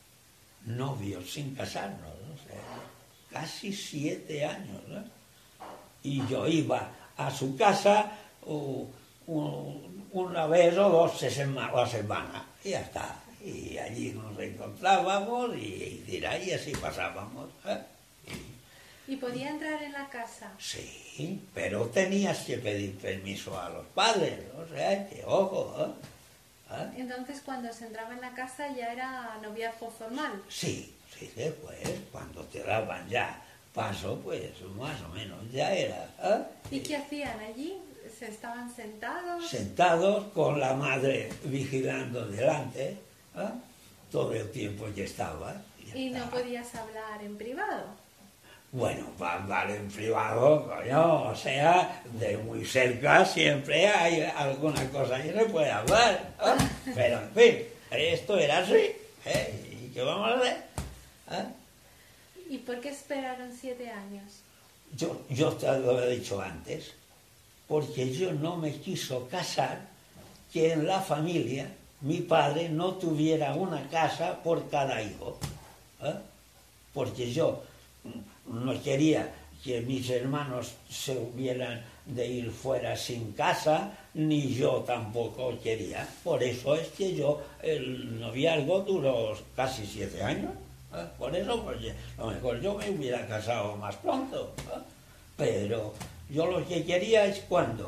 novios sin casarnos, ¿no? O sea, casi siete años, ¿no? Y yo iba a su casa uh, un- una vez o dos a sema- a la semana, y ya está. Y allí nos encontrábamos y, y, y así pasábamos. ¿eh? ¿Y podía entrar en la casa? Sí, pero tenías que pedir permiso a los padres, o sea, que ojo. ¿eh? ¿Eh? Entonces cuando se entraba en la casa ya era noviazgo formal. Sí, sí, después, cuando te daban ya paso, pues más o menos ya era. ¿eh? ¿Y qué hacían allí? ¿Se estaban sentados? Sentados con la madre vigilando delante, ¿eh? todo el tiempo que estaba. ya ¿Y no estaba. podías hablar en privado? Bueno, para hablar en privado, coño, o sea, de muy cerca siempre hay alguna cosa que se puede hablar, ¿eh? Pero en fin, esto era así, ¿eh? ¿Y qué vamos a hacer? ¿Eh? ¿Y por qué esperaron siete años? Yo, yo te lo he dicho antes, porque yo no me quiso casar que en la familia mi padre no tuviera una casa por cada hijo, ¿eh? Porque yo no quería que mis hermanos se hubieran de ir fuera sin casa, ni yo tampoco quería. Por eso es que yo, el noviazgo duró casi siete años. ¿eh? Por eso, porque a lo mejor yo me hubiera casado más pronto. ¿eh? Pero yo lo que quería es cuando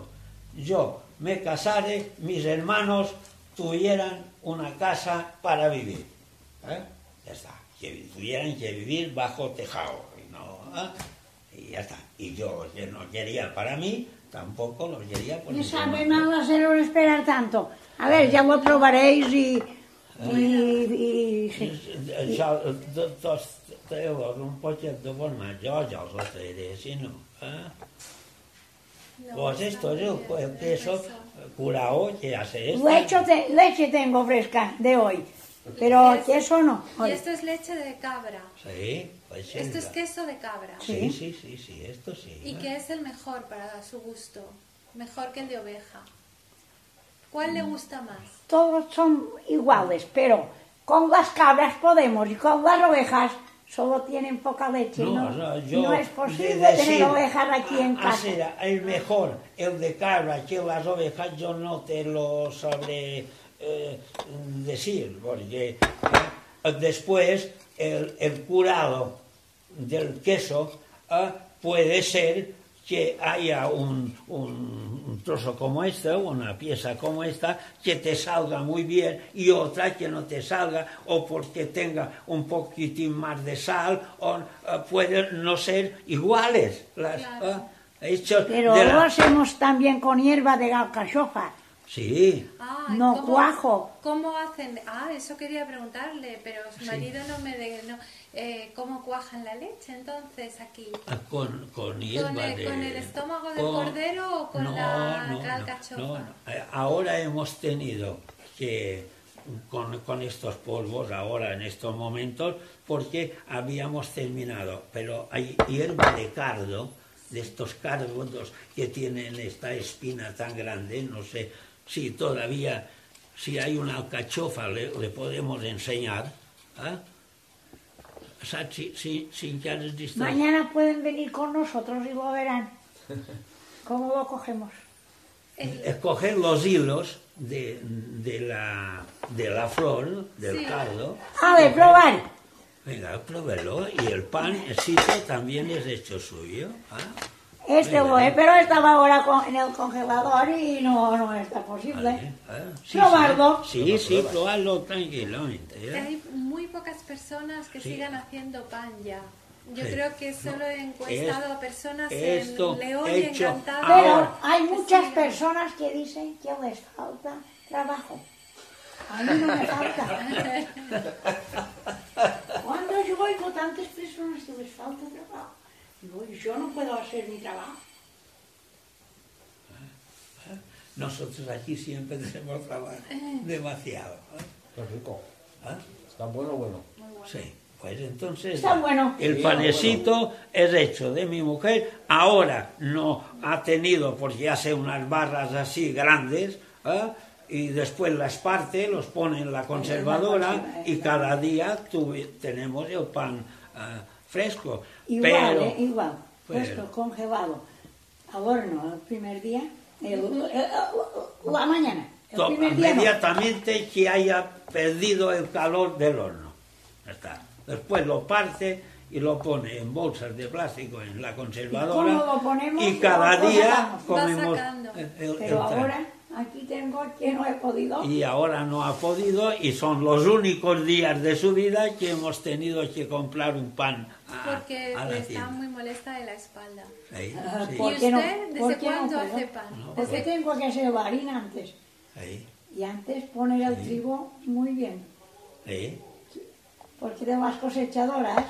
yo me casare, mis hermanos tuvieran una casa para vivir. ¿Eh? Ya está, que tuvieran que vivir bajo tejado. Y, no, ¿eh? y ya está. Y yo, que no quería para mí, tampoco lo quería por No mi sabe hermano. nada hacerlo esperar tanto. A ver, ya lo probaréis y... y, y, y Ja, dat, dat is un poquito por más, yo ya os lo diré, si no. ¿eh? No, Pues esto es el, el queso curado que hace esto. leche, te- leche tengo fresca de hoy, pero Es- queso no. Y esto es leche de cabra. Sí, pues sí. Esto es queso de cabra. Sí, sí, sí, sí, esto sí. ¿Y ¿eh? qué es el mejor para su gusto? Mejor que el de oveja. ¿Cuál le gusta más? Todos son iguales, pero con las cabras podemos y con las ovejas solo tienen poca leche. No, no, yo no es de posible decir, tener ovejas aquí en a- casa. así, el mejor, el de cabra que las ovejas, yo no te lo sabré eh, decir, porque eh, después el, el curado del queso eh, puede ser que haya un, un, un trozo como este, una pieza como esta, que te salga muy bien y otra que no te salga, o porque tenga un poquitín más de sal, o uh, pueden no ser iguales. Las, Claro. uh, hechos Pero de lo la... hacemos también con hierba de alcachofa. Sí, Ah, No, ¿cómo- cuajo. ¿Cómo hacen? Ah, eso quería preguntarle, pero su Sí. marido no me... De, no, eh, ¿Cómo cuajan la leche entonces aquí? con, con hierba ¿Con el, de... con el estómago del con- cordero o con no, la no, no, alcachofa? no, no. Eh, Ahora hemos tenido que, con, con estos polvos, ahora en estos momentos, porque habíamos terminado, pero hay hierba de cardo, de estos cardos que tienen esta espina tan grande, no sé si todavía, si hay una alcachofa le, le podemos enseñar, ¿eh? Saps, si, si, sin que has visto... Mañana pueden venir con nosotros y lo verán. ¿Cómo lo cogemos? El- Escoger los hilos de, de, la, de la flor, del Sí. cardo. A ver, probar. Venga, pruébelo. Y el pan, el también es hecho suyo. ¿Ah? Este Venga. lo es, pero estaba ahora con- en el congelador y no, no está posible. Vale, ¿eh? Sí, Probarlo. Sí, sí, sí, probarlo tranquilamente. ¿eh? Hay muy pocas personas que Sí. sigan haciendo pan ya. Yo Sí. creo que solo he encuestado a personas esto en León y hecho Encantada. Pero ahora. hay que muchas sigan. personas que dicen que les falta trabajo. A mí no me falta. Cuando yo oigo tantas personas que les falta trabajo, digo, yo no puedo hacer mi trabajo. Nosotros aquí siempre tenemos trabajo. Demasiado. ¿eh? Qué rico. ¿Ah? Está bueno, bueno. Sí, pues entonces Está bueno. el Sí, panecito es hecho de mi mujer. Ahora no ha tenido porque hace unas barras así grandes, ¿eh? Y después las parte, los pone en la conservadora y cada día tuve- tenemos el pan eh, fresco. Igual, pero, eh, igual. pero- Puesto congelado al horno el primer día, el- el- el- la mañana. El to- primer día no. inmediatamente que haya perdido el calor del horno. Ya está. Después lo parte y lo pone en bolsas de plástico en la conservadora. ¿Y cómo lo ponemos? Y cada Lo día sacamos. Va comemos sacando. el, el- Pero el tra- ahora aquí tengo que no he podido. Y ahora no ha podido y son los únicos días de su vida que hemos tenido que comprar un pan a, Porque a la está tienda. muy molesta de la espalda. Sí, Ah, sí, ¿por ¿Y qué no? usted ¿Por desde qué no cuándo puedo? hace pan? No, Porque Desde- tengo que hacer la harina antes. sí, Y antes poner el trigo muy bien. sí. Porque de las cosechadoras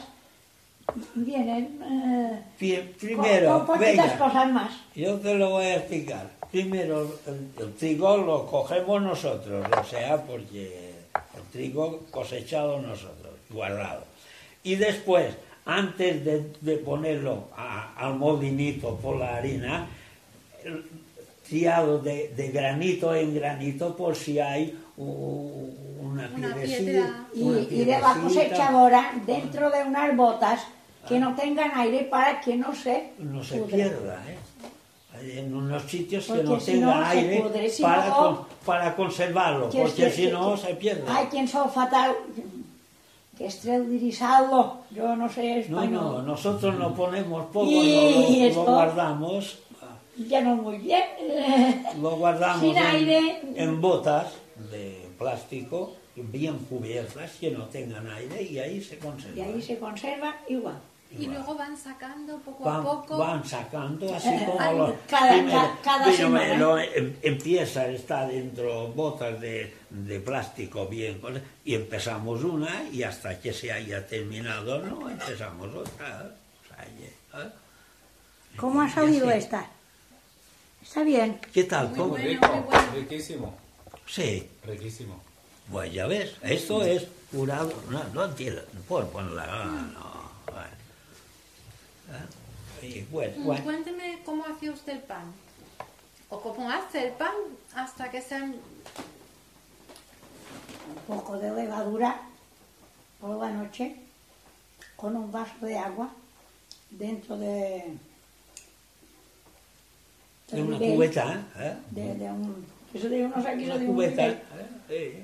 vienen eh, Pi- con- Primero, con, poquitas venga, cosas más. yo te lo voy a explicar. Primero, el, el trigo lo cogemos nosotros, o sea, porque el trigo cosechado nosotros, guardado. Y después, antes de, de ponerlo a- al molinito por la harina, el- triado de, de granito en granito por si hay u- una, Una piedrecita, piedra. Y, una y de la piedrecita. cosechadora dentro de unas botas que no tengan aire para que no se No se pudra. pierda, ¿eh? Hay en unos sitios que Porque no si tenga no, se aire pudre, si para, no- con- para conservarlo, Que es porque que- si que- no que- se pierde. Hay quien sabe fatal que esterilizarlo. Yo no sé No, español. no, nosotros no ponemos poco, Y no lo, esto- lo guardamos. lleno muy bien. Lo guardamos Sin aire. en, en botas de plástico, bien cubiertas, que no tengan aire, y ahí se conserva. Y ahí se conserva igual. Y luego van sacando poco Van, a poco. van sacando así como Ay, los, cada- primero, ca- cada primero semana. lo- em- empieza, está dentro botas de, de plástico bien, con- y empezamos una y hasta que se haya terminado, no, empezamos otra. O sea, ya, ¿eh? ¿Cómo ha Y salido así. esta? ¿Está bien? ¿Qué tal? Muy ¿Cómo? bueno. Rico, bueno. riquísimo, Sí, riquísimo. pues ya ves, esto es curado, no, no entiendo, por ponerla, no, no, bueno. ¿Eh? Y bueno, Mm, bueno. Cuénteme cómo hacía usted el pan. O cómo hace el pan hasta que sea... Un poco de levadura por la noche con un vaso de agua dentro de, De una nivel, cubeta, ¿eh? de, de un, eso de unos aquí Una de un cubeta, nivel ¿eh?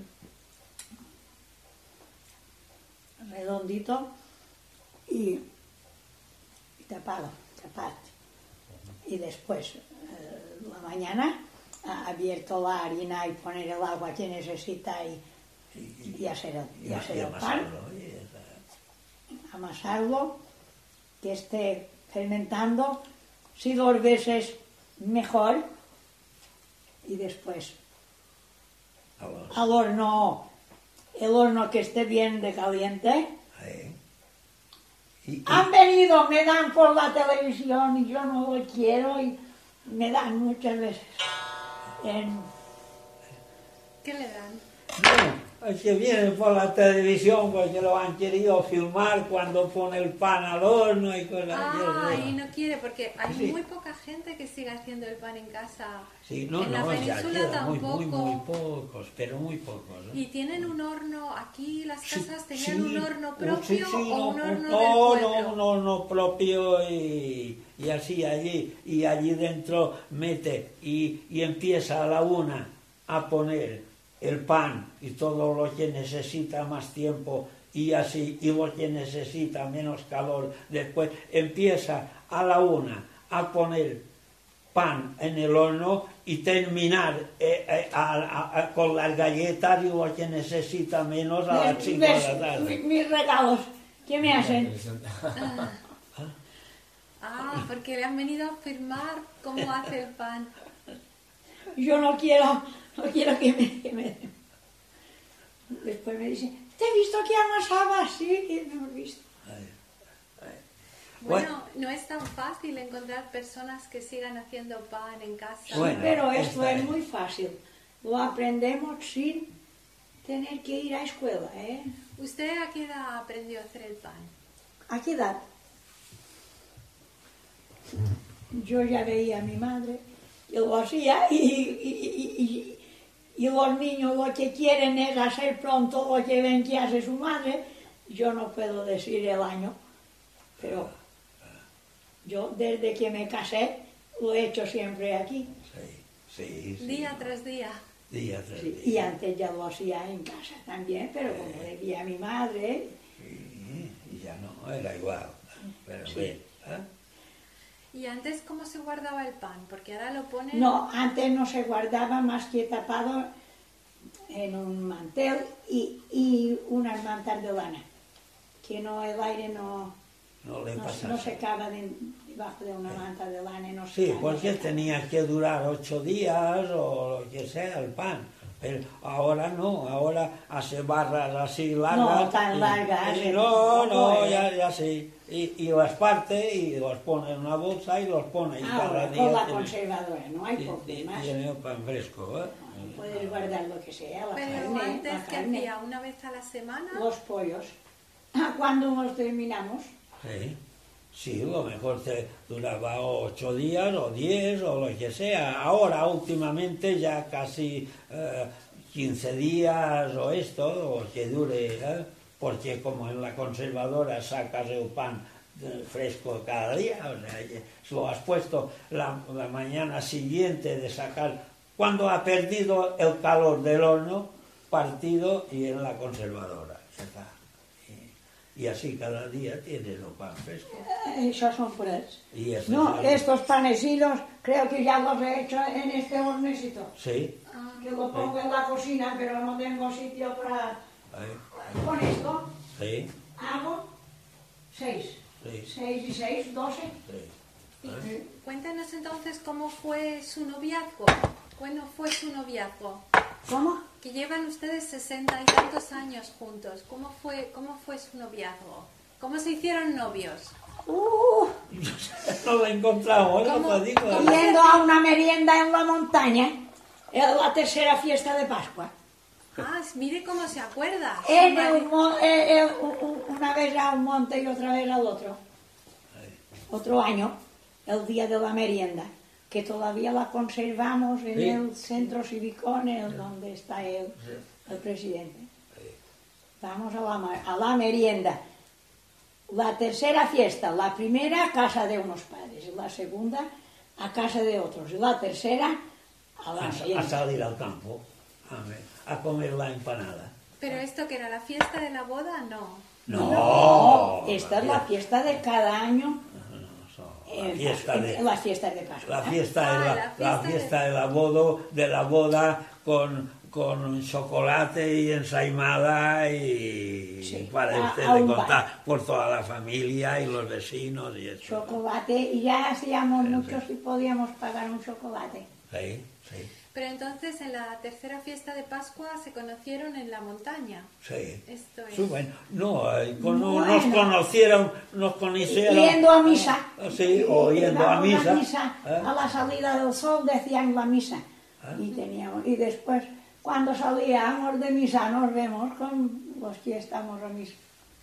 redondito y, y tapado, tapado. Y después, eh, la mañana, ha abierto la harina y poner el agua que necesita y, Sí. y hacer el, Y, y hacer y el pan. amasarlo, y esa- Amasarlo, que esté fermentando, si dos veces mejor, y después a los- al horno, el horno que esté bien de caliente. ahí. Y, y- Han venido, me dan por la televisión y yo no lo quiero y me dan muchas veces. En, ¿Qué le dan? no, es que vienen por la televisión porque lo han querido filmar cuando pone el pan al horno y cosas Ah, así. y no quiere, porque hay Sí. muy poca gente que sigue haciendo el pan en casa. Sí, no, en la no, ya península quedan muy, tampoco. muy, muy pocos, pero muy pocos. ¿eh? Y tienen un horno, aquí las Sí, casas tenían sí, un horno uh, propio sí, sí, o no, un horno no, del no, pueblo. un horno propio y, y así allí, y allí dentro mete y, y empieza a la una a poner el pan y todo lo que necesita más tiempo y así, y lo que necesita menos calor, después empieza a la una a poner pan en el horno y terminar eh, eh, a- a- a- con las galletas y lo que necesita menos a las ves- cinco de ves la mi- tarde. mis regalos, ¿qué me hacen? Ah, porque le han venido a firmar cómo hace el pan. Yo no quiero, no quiero que me, que me- Después me dicen, te he visto que amasabas, sí, que me he visto. Ay, ay. Bueno, no es tan fácil encontrar personas que sigan haciendo pan en casa. Bueno, Pero esto está es bien. muy fácil. Lo aprendemos sin tener que ir a escuela, ¿eh? ¿Usted a qué edad aprendió a hacer el pan? ¿A qué edad? Yo ya veía a mi madre, yo lo hacía y, y, y- y- y los niños lo que quieren es hacer pronto lo que ven que hace su madre. Yo no puedo decir el año, pero yo desde que me casé lo he hecho siempre aquí. Sí, sí, sí. Día tras día. Día tras Sí, día. y antes ya lo hacía en casa también, pero como le vi a mi madre, Sí, y ya no, era igual. Pero Sí. bien, ¿eh? ¿Y antes cómo se guardaba el pan? Porque ahora lo ponen... no, antes no se guardaba más que tapado en un mantel y, y unas mantas de lana, que no el aire no, No le no, pasa no nada. secaba de- debajo de una manta de lana. No Sí, secaba, no porque secaba. tenía que durar ocho días o lo que sea el pan. Pero ahora no, ahora hace barras así largas. No, tan y- largas, y eh, no, no, no, eh. ya, ya sí. Y, y las parte y los pone en una bolsa y los pone. Y cada Ahora, día con la tiene- conservadora, no hay y- y- problemas. tiene pan fresco, ¿eh? Puedes guardar lo que sea, la Pero carne, antes, la ¿qué carne, hacía? ¿Una vez a la semana? los pollos. Cuando nos terminamos, Sí, sí, lo mejor te duraba ocho días o diez o lo que sea. Ahora, últimamente, ya casi eh, quince días o esto, o que dure, ¿eh? Porque como en la conservadora sacas el pan eh, fresco cada día, o sea, que si lo has puesto la, la mañana siguiente de sacar, cuando ha perdido el calor del horno, partido y en la conservadora. Ya está. y así cada día tienes un pan fresco. Eh, esos son frescos. Y estos No, son- estos panecitos creo que ya los he hecho en este hornecito. Sí. Que lo pongo en la cocina, pero no tengo sitio para... Ahí. Con esto Sí. hago seis. Sí. Seis y seis, doce. Sí. Sí. Cuéntanos entonces cómo fue su noviazgo. ¿Cuándo fue su noviazgo? ¿Cómo? Que llevan ustedes sesenta y tantos años juntos. ¿Cómo fue, cómo fue su noviazgo? ¿Cómo se hicieron novios? Uh, No lo encontramos, ¿Cómo? no te digo. ¿Cómo? yendo a una merienda en la montaña, en la tercera fiesta de Pascua. Ah, mire cómo se acuerda. En Vale. el mo- eh, eh, una vez a un monte y otra vez al otro. Otro año, el día de la merienda, que todavía la conservamos en Sí. el centro cívico, en el donde está el, el presidente. Vamos a la, ma- a la merienda. La tercera fiesta, la primera a casa de unos padres, la segunda a casa de otros, y la tercera a la A, a merienda. salir al campo, a, ver, a comer la empanada. Pero esto que era la fiesta de la boda, no. No, Esta es la fiesta de cada año. La en- fiesta en- de... en las fiestas de Pascua. La fiesta, de Ah, la, la la fiesta de- fiesta de la boda, de la boda con, con chocolate y ensaimada y Sí, para a- usted a de un contar por toda la familia y los vecinos y eso. Chocolate, y ya hacíamos muchos y podíamos pagar un chocolate. Sí, sí, Pero entonces en la tercera fiesta de Pascua se conocieron en la montaña. sí. Esto es. Sí, bueno, no, eh, con- Bueno. nos conocieron, nos conocieron. Yendo a misa. Ah, sí, o yendo a Íbamos misa. ¿eh? A la salida del sol decían la misa. Ah. Y, teníamos, y después, cuando salíamos de misa, nos vemos con los que estamos a misa.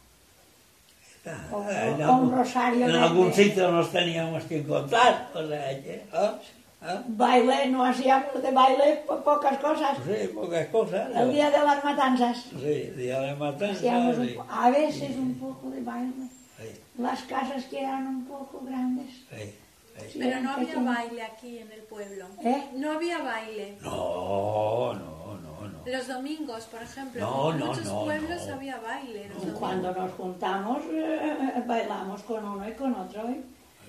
Ah, Con- en con algún- rosario En de- algún de- sitio nos teníamos que encontrar, o sea, que, ¿ah? ¿Ah? Baile, no hacíamos de baile po- pocas cosas. Sí, pocas cosas. El día de las matanzas. Sí, día de matanza. Hacíamos un sí. po- a veces un poco de baile. Sí, Las casas que eran un poco grandes. sí, sí. Sí, Pero no había pequeñas. baile aquí en el pueblo. ¿Eh? No había baile. No, no, no, no. Los domingos, por ejemplo. No, en no, muchos no, pueblos no. había baile. Los domingos. Cuando nos juntamos, eh, bailamos con uno y con otro. ¿eh?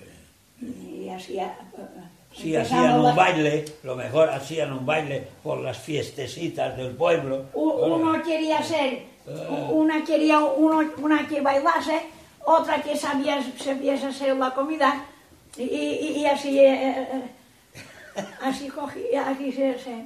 Y así. eh, Si empezamos hacían un las- baile, lo mejor hacían un baile por las fiestecitas del pueblo. U- Uno quería ser, Ah. una quería uno, una que bailase, otra que sabía, sabiese hacer la comida, y, y- y así, eh, eh, así cogía, así se, se-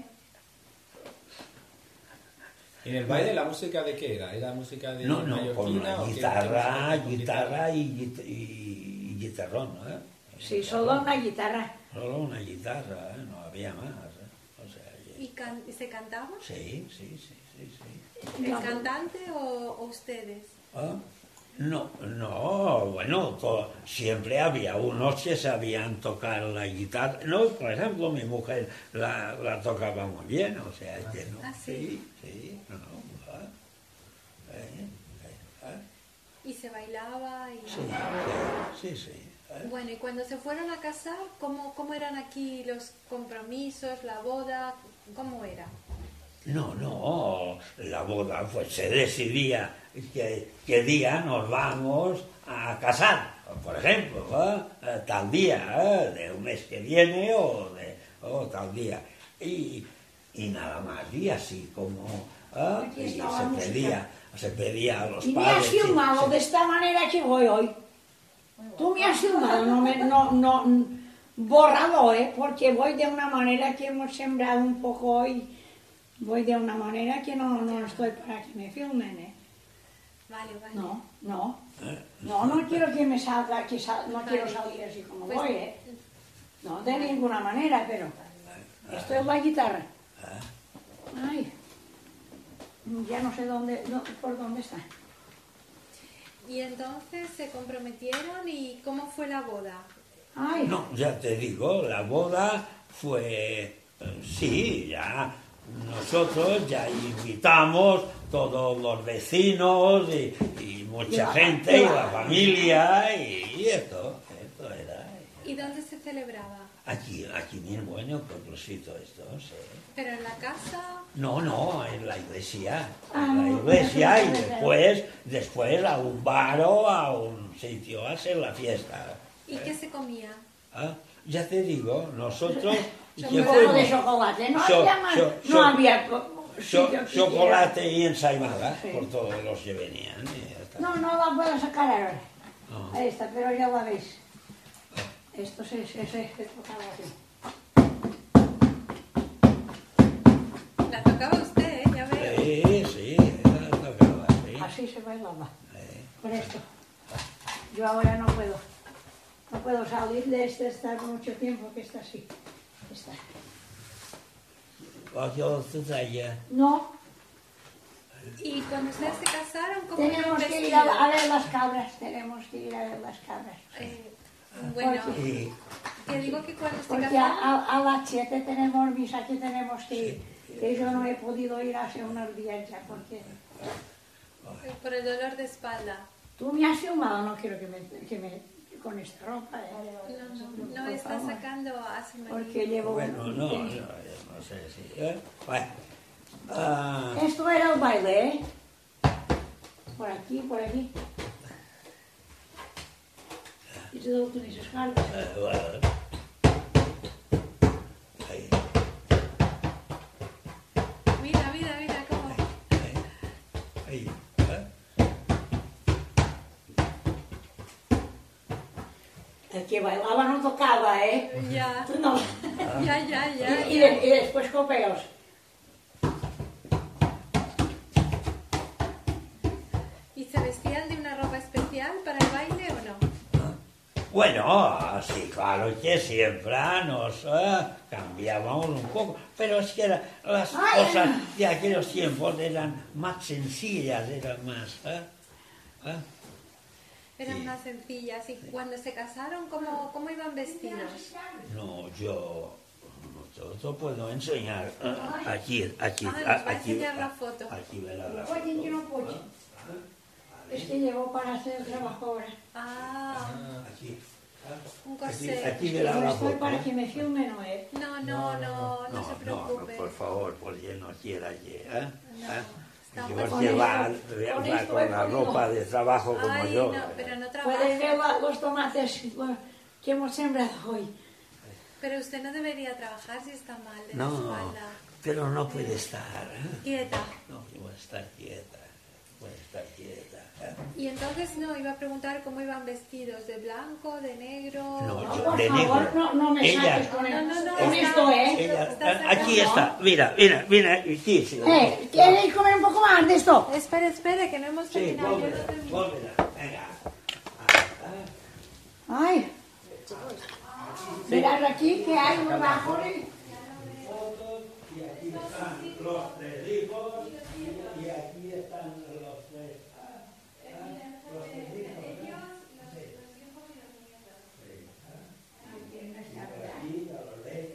¿En el baile la música de qué era? ¿Era música de No, no, con mallorquina una o qué- guitarra, qué música? guitarra y, guit- y- y guitarrón, ¿eh? sí, solo una guitarra. Solo una guitarra, ¿eh? No había más, ¿eh? O sea, que- ¿Y, can- y se cantaba? sí, sí, sí, sí, sí. ¿El cantante o, o ustedes? ¿Ah? No, no, bueno, to- siempre había unos que sabían tocar la guitarra. No, por ejemplo, mi mujer la, la tocaba muy bien, o sea, que no. ¿Ah, sí? Sí, sí, no, no. ah, eh, eh, ah, Y se bailaba y... sí, sí, sí, sí. eh. Bueno, y cuando se fueron a casar, ¿cómo, cómo eran aquí los compromisos, la boda? ¿Cómo era? No, no, la boda pues se decidía que, qué día nos vamos a casar, por ejemplo, ¿eh? Eh, tal día, ¿eh? del mes que viene o, de, o tal día. Y, y nada más, y así como ¿eh? Aquí y está la se música. pedía, se pedía a los Y me padres. has filmado sí, de esta manera que voy hoy. Tú me has filmado, no, me, no, no, bórralo, ¿eh? Porque voy de una manera que hemos sembrado un poco hoy. Voy de una manera que no, no estoy para que me filmen, ¿eh? Vale, vale. No, no. ¿eh? No, no quiero que me salga, que sal- no Vale. quiero salir así como Pues- voy, ¿eh? No, de ninguna manera, pero... Esto es la guitarra. Ay, ya no sé dónde, no, por dónde está. Y entonces se comprometieron y ¿cómo fue la boda? Ay, No, ya te digo, la boda fue, eh, sí, ya nosotros ya invitamos todos los vecinos y, y mucha Y la- gente y y la- la familia y, y esto, esto era. ¿Y dónde se celebraba? Aquí, aquí mismo, en el pueblecito esto, sí. ¿Pero en la casa? No, no, en la iglesia. Ah, En la no, iglesia y eso es después, después a un bar o a un sitio a hacer la fiesta. ¿Y qué se comía? ¿Ah? Ya te digo, nosotros... que Chocolate fuimos- de chocolate, no Cho- había más, cho- no cho- había cho- sitio que chocolate y ensaimada Sí. por todos los que venían. Y ya está. quiera. No, no la puedo sacar ahora. No. Ahí está, pero ya la veis. Esto se, se, se, se tocaba así. La tocaba usted, ¿eh? Ya veo. Sí, sí, era tocaba, sí. Así se bailaba, Eh, con esto. Yo ahora no puedo. No puedo salir de este, estar mucho tiempo que está así. Está. Cogió tu talla. No, ¿Y cuando ustedes se casaron, cómo iban tenemos que ir vestidos? a, a ver las cabras, tenemos que ir a ver las cabras. Eh, bueno, Y, que digo que cuando se Porque a, casaron... a, a las siete tenemos misa que tenemos que ir. Que yo no he podido ir hace unos días ya, porque Por el dolor de espalda. tú me has filmado, no quiero que me, que me con esta ropa. ¿eh? No, no, no Por está favor. sacando a su marido. Porque llevo... bueno, no, no, no sé si... ¿eh? Bueno, ah, Esto era el baile, ¿eh? Por aquí, por aquí. Y todo con esos cargos. eh, bueno. Ahí, Mira, mira, mira cómo... ahí, ahí, ¿eh? El que bailaba no tocaba, ¿eh? Ya, Tú no. ya, ya, ya. Y, y ya. de- y después copeos. ¿Y se vestían de una ropa especial para el baile o no? Bueno, sí, claro que siempre nos eh, cambiábamos un poco, pero es que era- las Ay, cosas ay. de aquellos tiempos eran más sencillas, eran más... ¿eh? ¿eh? Eran Sí. más sencillas. ¿Y cuando se casaron, cómo, cómo iban vestidos? No, yo yo te puedo enseñar eh, aquí, aquí, Ah, nos va a aquí, enseñar la foto. aquí verá la Oye, yo no foto. puedo. Es que llegó para hacer el trabajo ahora. Ah, Aquí, un aquí, corsé. aquí verá No la estoy foto. para ¿eh? que me filme, no es. No, no, no, no, No, se no, preocupe. no, por favor, porque no quiera allí, ¿eh? No, ¿Eh? está Porque con va, va esto- con con esto he la podido. ropa de trabajo como Ay, yo. no, pero no Puedes trabaja. ver la- los tomates lo- que hemos sembrado hoy. Pero usted no debería trabajar si está mal de la No, espalda. pero no puede estar, ¿eh? Quieta. No puede estar quieta, puede estar quieta. ¿eh? Y entonces no, iba a preguntar cómo iban vestidos, de blanco, de negro. No, No, yo- por de favor, negro. no, no me Ella- saques con, No, el- no, no, con está- esto, ¿eh? Ella- Está aquí sacando. está, mira, mira, mira, aquí, sí. Eh, ¿queréis comer un poco más de esto? Espere, espere, que no hemos Sí, terminado. Yo no pónmela, termino. pónmela, venga. Ah, Ay. Mirad aquí que hay un bajo. ¿eh? fotos, y aquí están los tres hijos, y aquí están los tres. ah, ah, los tres hijos, ¿eh? Sí. Sí, ah. Y aquí, a los de-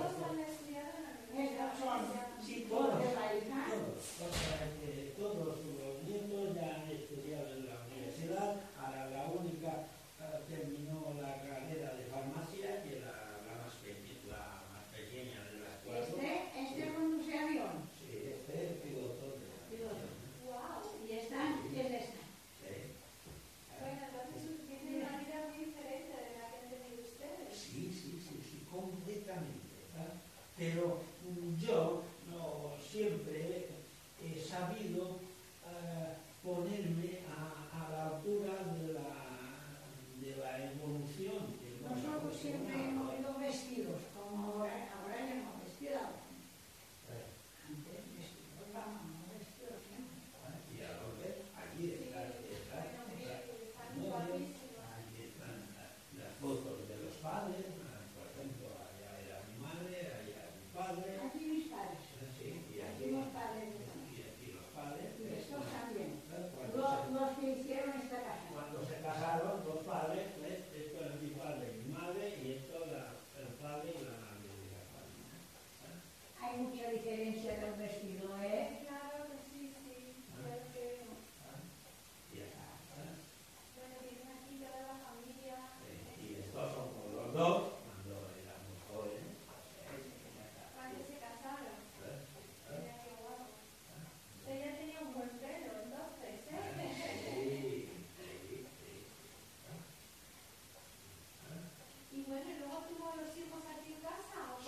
Sí, todos, todos, o sea, que todos los nietos ya han estudiado en la universidad. Ahora la única eh, terminó la carrera de farmacia, que era la más, peque- la más pequeña de las cuatro. Este, este conduce avión. Sí, este es el piloto de la Piloto. Y esta, ¿qué es esta? Sí. Bueno, entonces tiene una vida muy diferente de la que han tenido ustedes. Sí, sí, sí, sí, completamente. ¿verdad? Pero mm, yo no siempre he sabido eh, ponerme a, a la altura de la, de la evolución. que hemos Nosotros siempre hemos evolucionado. ido vestidos, como ahora, ahora ya no vestidos. Antes vestidos, vamos, no vestidos siempre. Ah, y a lo que aquí está, está, está muy bien. Aquí están las, las fotos de los padres. ah, Por ejemplo, allá era mi madre, allá mi padre. Aquí mis padres, Sí, y aquí aquí, los padres, y aquí los padres. y estos también. Cuando Los, se, los que hicieron esta casa. cuando se casaron los padres, ¿ves? Esto es mi padre y mi madre, y esto la, el padre y la madre de la padre. Hay mucha diferencia del vestido, ¿eh? Claro que sí, sí. Claro que Y acá, ¿eh? bueno, tienen aquí toda la familia. Y estos somos los dos,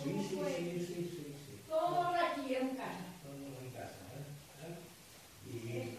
Sí, sí, sí, sí, sí, sí. Todos aquí en casa. Todos en casa, ¿eh? ¿Eh?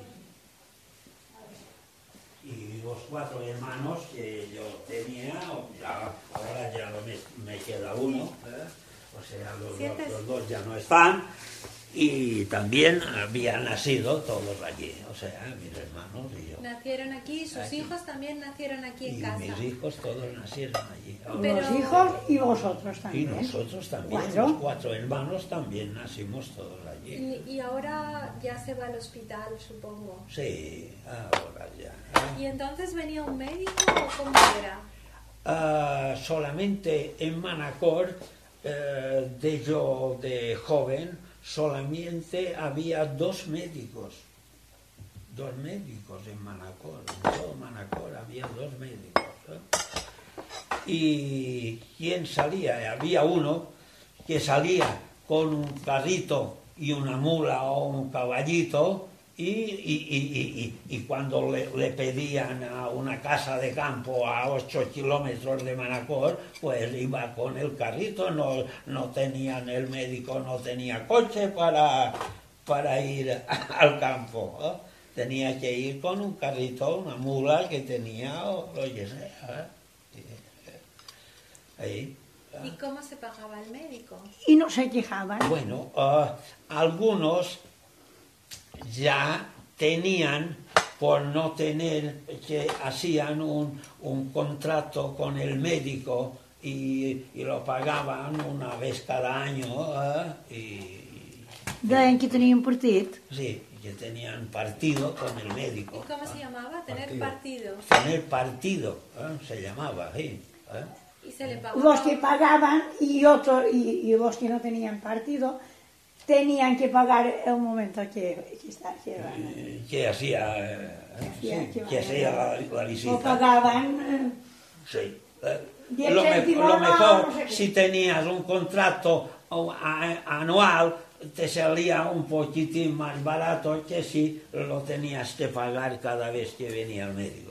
Y, y los cuatro hermanos que yo tenía, ya, ahora ya no me, me queda uno, ¿eh? O sea, los, dos, los dos ya no están. Y también habían nacido todos allí, o sea, mis hermanos y yo. Nacieron aquí, sus aquí. hijos también nacieron aquí en y casa. mis hijos todos nacieron allí. Pero- Los hijos y vosotros Y también. nosotros también, ¿Cuatro? los cuatro hermanos también nacimos todos allí. Y, y ahora ya se va al hospital, supongo. Sí, ahora ya. ¿Y entonces venía un médico o cómo era? Ah, solamente en Manacor, eh, de yo de joven, solamente había dos médicos. Dos médicos en Manacor. En todo Manacor había dos médicos. ¿eh? Y ¿quién salía? Había uno que salía con un carrito y una mula o un caballito. Y, y, y, y, y cuando le, le pedían a una casa de campo a ocho kilómetros de Manacor, pues iba con el carrito, no, no tenían, el médico no tenía coche para, para ir al campo, ¿eh? Tenía que ir con un carrito, una mula que tenía, o lo que sea. ¿eh? Ahí. ¿Y cómo se pagaba el médico? Y no se quejaban. Bueno, uh, algunos ya tenían, por no tener, que hacían un, un contrato con el médico y, y lo pagaban una vez cada año. ¿eh? Y, Deien que tenien partit. sí, que tenían partido con el médico. ¿Y cómo se llamaba? Tener partido. Tener partido, ¿eh? Se llamaba así. ¿eh? Y se le pagaba. Los que pagaban y, otros, y, y los que no tenían partido tenían que pagar el momento que, que, está, que van. Eh, que hacía, eh, hacía, sí, que que hacía la, la visita. O pagaban. Sí. Eh, diez lo, me- céntimos, lo no, mejor, no sé qué. si tenías un contrato o, a- anual, te salía un poquitín más barato que si lo tenías que pagar cada vez que venía el médico.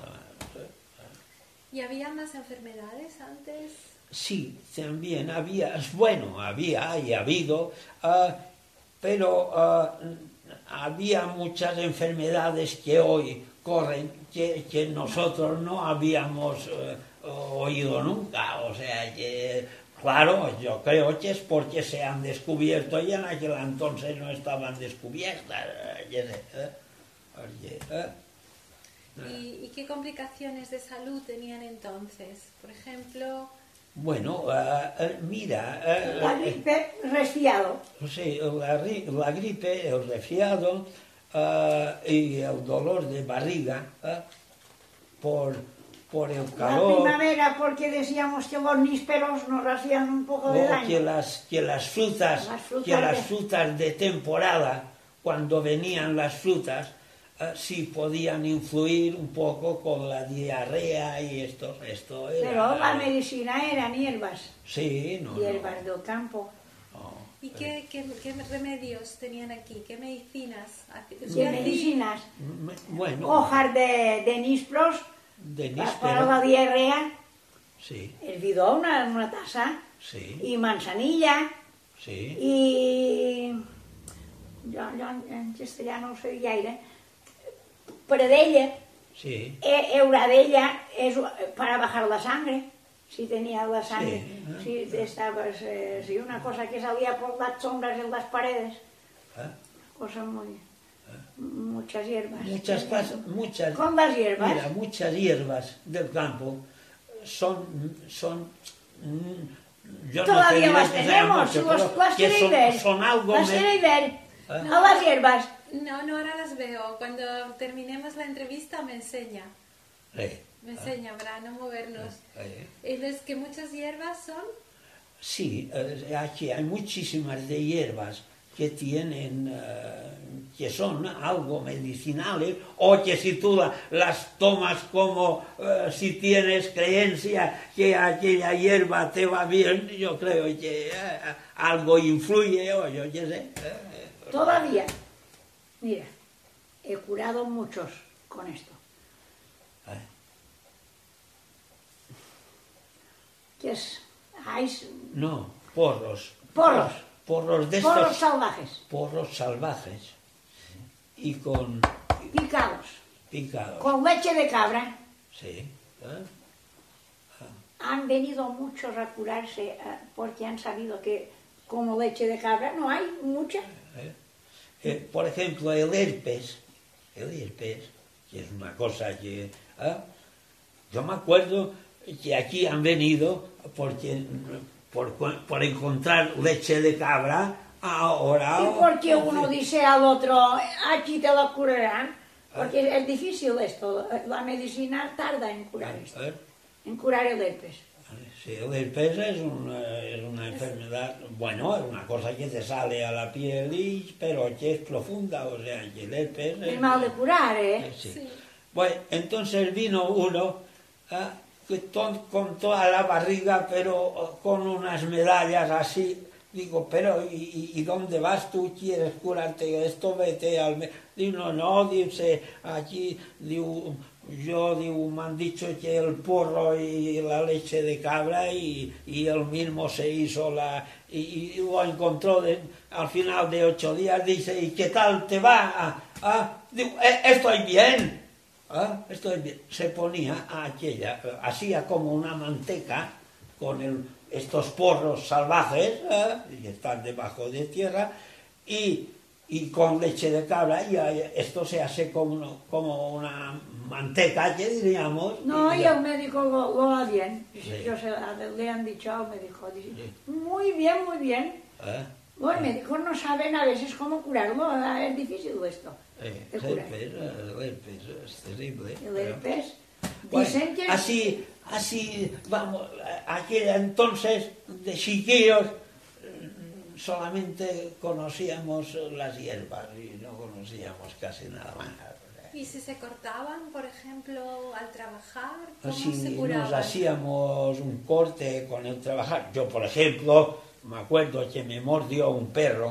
¿Y había más enfermedades antes? Sí, también había, bueno, había y ha habido, uh, pero uh, había muchas enfermedades que hoy corren que, que nosotros no habíamos uh, oído nunca. O sea que, claro, yo creo que es porque se han descubierto y en aquel entonces no estaban descubiertas. ¿eh? Oye, ¿eh? ¿Y, ¿Y qué complicaciones de salud tenían entonces? Por ejemplo... Bueno, uh, uh, mira... Uh, La gripe, resfriado. Sí, la, la gripe, el resfriado uh, y el dolor de barriga uh, por, por el calor. La primavera, porque decíamos que los nísperos nos hacían un poco de O daño. que las, que las frutas, Las frutas que las de- frutas de temporada, cuando venían las frutas, uh, sí podían influir un poco con la diarrea y esto, esto era... Pero la medicina eran hierbas, Sí, no, hierbas no, del campo. no. ¿Y qué, qué, qué remedios tenían aquí? ¿Qué medicinas? ¿Qué ¿Qué medicinas? M- Bueno, Hojas de, de nísperos de para níspero, la diarrea, sí, hervidor, una, una taza, sí, y manzanilla, sí. i jo, jo en castellà no ho sé gaire, pradella, Sí, e, euradella es para bajar la sangre, si tenía la sangre, Sí, si estabas, eh, si una cosa que salía por las sombras en las paredes, ¿eh? cosa muy, muchas hierbas. Muchas cosas, muchas, Con las hierbas. mira, muchas hierbas del campo son, son, mm, yo Todavía no te diré las que sean tenemos, mucho, los, pero las que quiere son, ver, son algo las me- quiere ver, ¿Eh? a las hierbas. No, no, ahora las veo. Cuando terminemos la entrevista me enseña. Sí, Me enseña para no movernos. eh, Entonces, que muchas hierbas son... sí, eh, aquí hay muchísimas de hierbas que tienen, eh, que son algo medicinales, o que si tú la- las tomas como eh, si tienes creencia que aquella hierba te va bien, yo creo que eh, algo influye, o yo qué sé. eh, Todavía, mira, he curado muchos con esto. eh, ¿Qué es? Ais, No, porros. Porros. Porros de estos. Porros salvajes. Porros salvajes. Y con... Picados. Picados. Con leche de cabra. Sí. ¿eh? Han venido muchos a curarse eh, porque han sabido que como leche de cabra no hay mucha. ¿Eh? Eh, por ejemplo, el herpes, el herpes, que es una cosa que... ¿eh? Yo me acuerdo que aquí han venido porque, por, por encontrar leche de cabra, ahora... ¿Y por qué uno dice al otro, aquí te lo curarán? Porque es difícil esto, la medicina tarda en curar esto, en curar el herpes. Sí, el herpes es una, es una enfermedad, bueno, es una cosa que te sale a la piel, y, pero que es profunda, o sea, que el herpes... Es, es mal de curar, ¿eh? Sí. Sí. Bueno, entonces vino uno ¿eh? que to, con toda la barriga, pero con unas medallas así. Digo, pero ¿y, y dónde vas tú? ¿Quieres curarte esto? Vete al... Digo, no, no, dice, aquí, digo, yo digo, me han dicho que el porro y la leche de cabra y, y él mismo se hizo la... Y, y lo encontró de, al final de ocho días, dice, ¿y qué tal te va? Ah, ah, digo, eh, estoy bien, ah, estoy bien. Se ponía a aquella, hacía como una manteca con el... estos porros salvajes, ¿eh? que están debajo de tierra, y, y con leche de cabra, y esto se hace como, como una manteca, que diríamos. No, y, y el médico lo, lo va bien. Sí. Yo se, le han dicho al médico, dice, Sí. muy bien, muy bien. ¿Eh? Los médicos no saben a veces cómo curarlo, es difícil esto. Eh, de el curar. herpes, el herpes es terrible. El herpes, Bueno, dicen que... así, así, vamos, aquel entonces de chiquillos solamente conocíamos las hierbas y no conocíamos casi nada más. ¿Y si se cortaban, por ejemplo, al trabajar? ¿Cómo Así se nos curaban? hacíamos un corte con el trabajar. Yo, por ejemplo, me acuerdo que me mordió un perro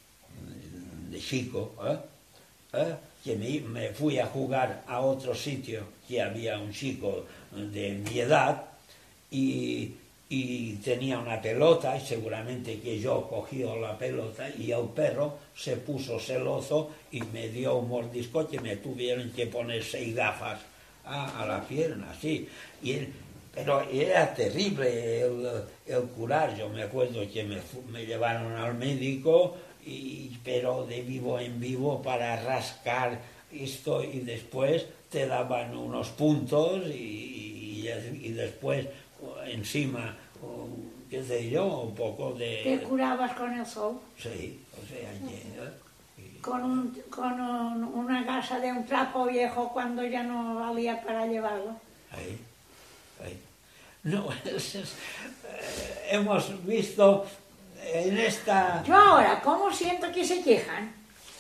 de chico, ¿eh? ¿Eh? que me, me fui a jugar a otro sitio que había un chico de mi edad y, y tenía una pelota y seguramente que yo cogí la pelota y el perro se puso celoso y me dio un mordisco que me tuvieron que poner seis gafas a, a la pierna, sí. Y el, pero era terrible el, el curar. Yo me acuerdo que me, me llevaron al médico, y, pero de vivo en vivo para rascar esto, y después te daban unos puntos y, y, y después encima, qué sé yo, un poco de... ¿Te curabas con el sol? Sí, o sea que... ¿eh? Con, un, con un, una gasa de un trapo viejo cuando ya no valía para llevarlo. Ahí, ahí. No, es, es, eh, hemos visto en esta... Yo ahora, ¿cómo siento que se quejan?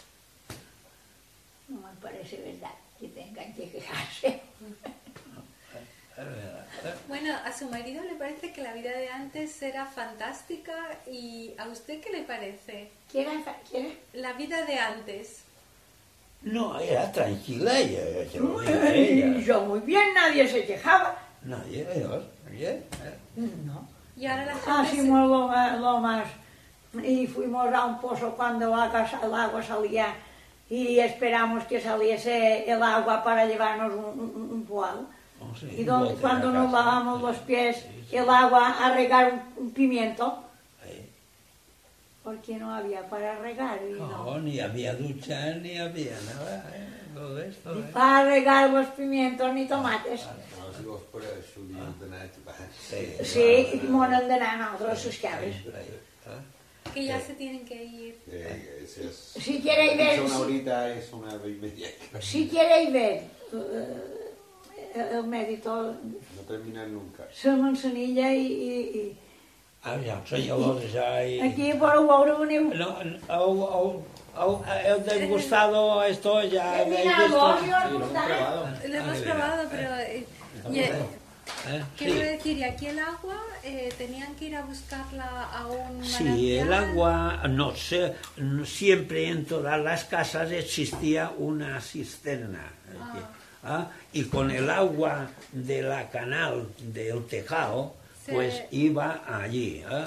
No me parece verdad que tengan que quejarse. Bueno, a su marido le parece que la vida de antes era fantástica, y ¿a usted qué le parece? ¿Quiere? ¿Quiere? La vida de antes. No, era tranquila ella. Se lo Muy, digo a ella. yo muy bien, nadie se quejaba. Nadie, Dios, oye. No. Y ahora la gente Hacimos lo más, lo más, y fuimos a un pozo cuando el agua salía y esperamos que saliese el agua para llevarnos un, un, un poal. Oh, sí, Y donde, bote cuando de la nos casa. lavamos los pies, Sí, sí. el agua a regar un, un pimiento, Ahí. porque no había para regar. Y No, no. ni había ducha, ni había nada. ¿eh? Todo esto. Ni ¿eh? para regar los pimientos ni tomates. Als je was voor jullie de night bij. Sí, Sí, y monen de nada otros sus cabres. Ahí, ¿eh? que ya se tienen que ir. Eh, es, es, Si queréis ver, Son si- ahorita es una y media. Si queréis ver eh, el médico, No terminan nunca. se Manzanilla y, y, y Había un señor ahí. aquí por el Ouro veniu. No, au, au, au, ¿el degustado esto ya? Mira, habéis visto? vos, yo Sí, no lo hemos gustaré. probado. Lo hemos Ah, probado, pero... eh, y, eh, ¿Eh? quiero Sí. decir, y aquí el agua, eh, tenían que ir a buscarla a un Sí, el manantial. agua, no sé, no- siempre en todas las casas existía una cisterna. Ah. ¿ah? Y con el agua de la canal del tejado, Se- pues iba allí. ¿ah?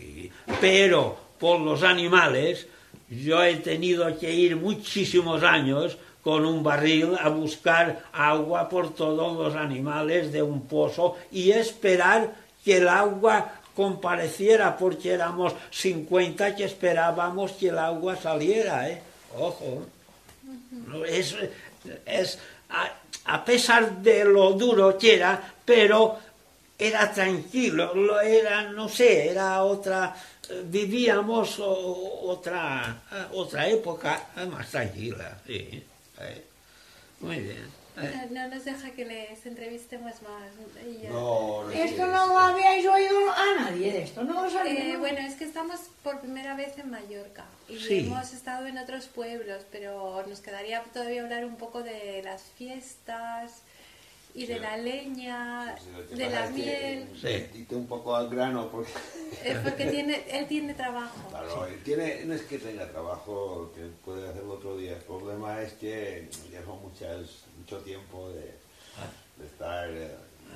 sí. Pero por los animales yo he tenido que ir muchísimos años con un barril a buscar agua por todos los animales de un pozo y esperar que el agua compareciera, porque éramos cincuenta que esperábamos que el agua saliera, ¿eh? Ojo. Es, es a, a pesar de lo duro que era, pero era tranquilo, era, no sé, era otra, vivíamos otra, otra época más tranquila, sí. Muy bien. No, no nos deja que les entrevistemos más. Y ya. No, no Esto sé, no lo habíais oído a nadie de esto, no lo Eh, sabía. bueno, es que estamos por primera vez en Mallorca y Sí. hemos estado en otros pueblos, pero nos quedaría todavía hablar un poco de las fiestas y de Sí. la leña, Sí, lo que de pasa la es que, miel, eh, dite un poco al grano porque... eh, porque tiene, él tiene trabajo. Claro, él tiene, no es que tenga trabajo, que puede hacerlo otro día. El problema es que ya son muchas, mucho tiempo de, de estar... eh,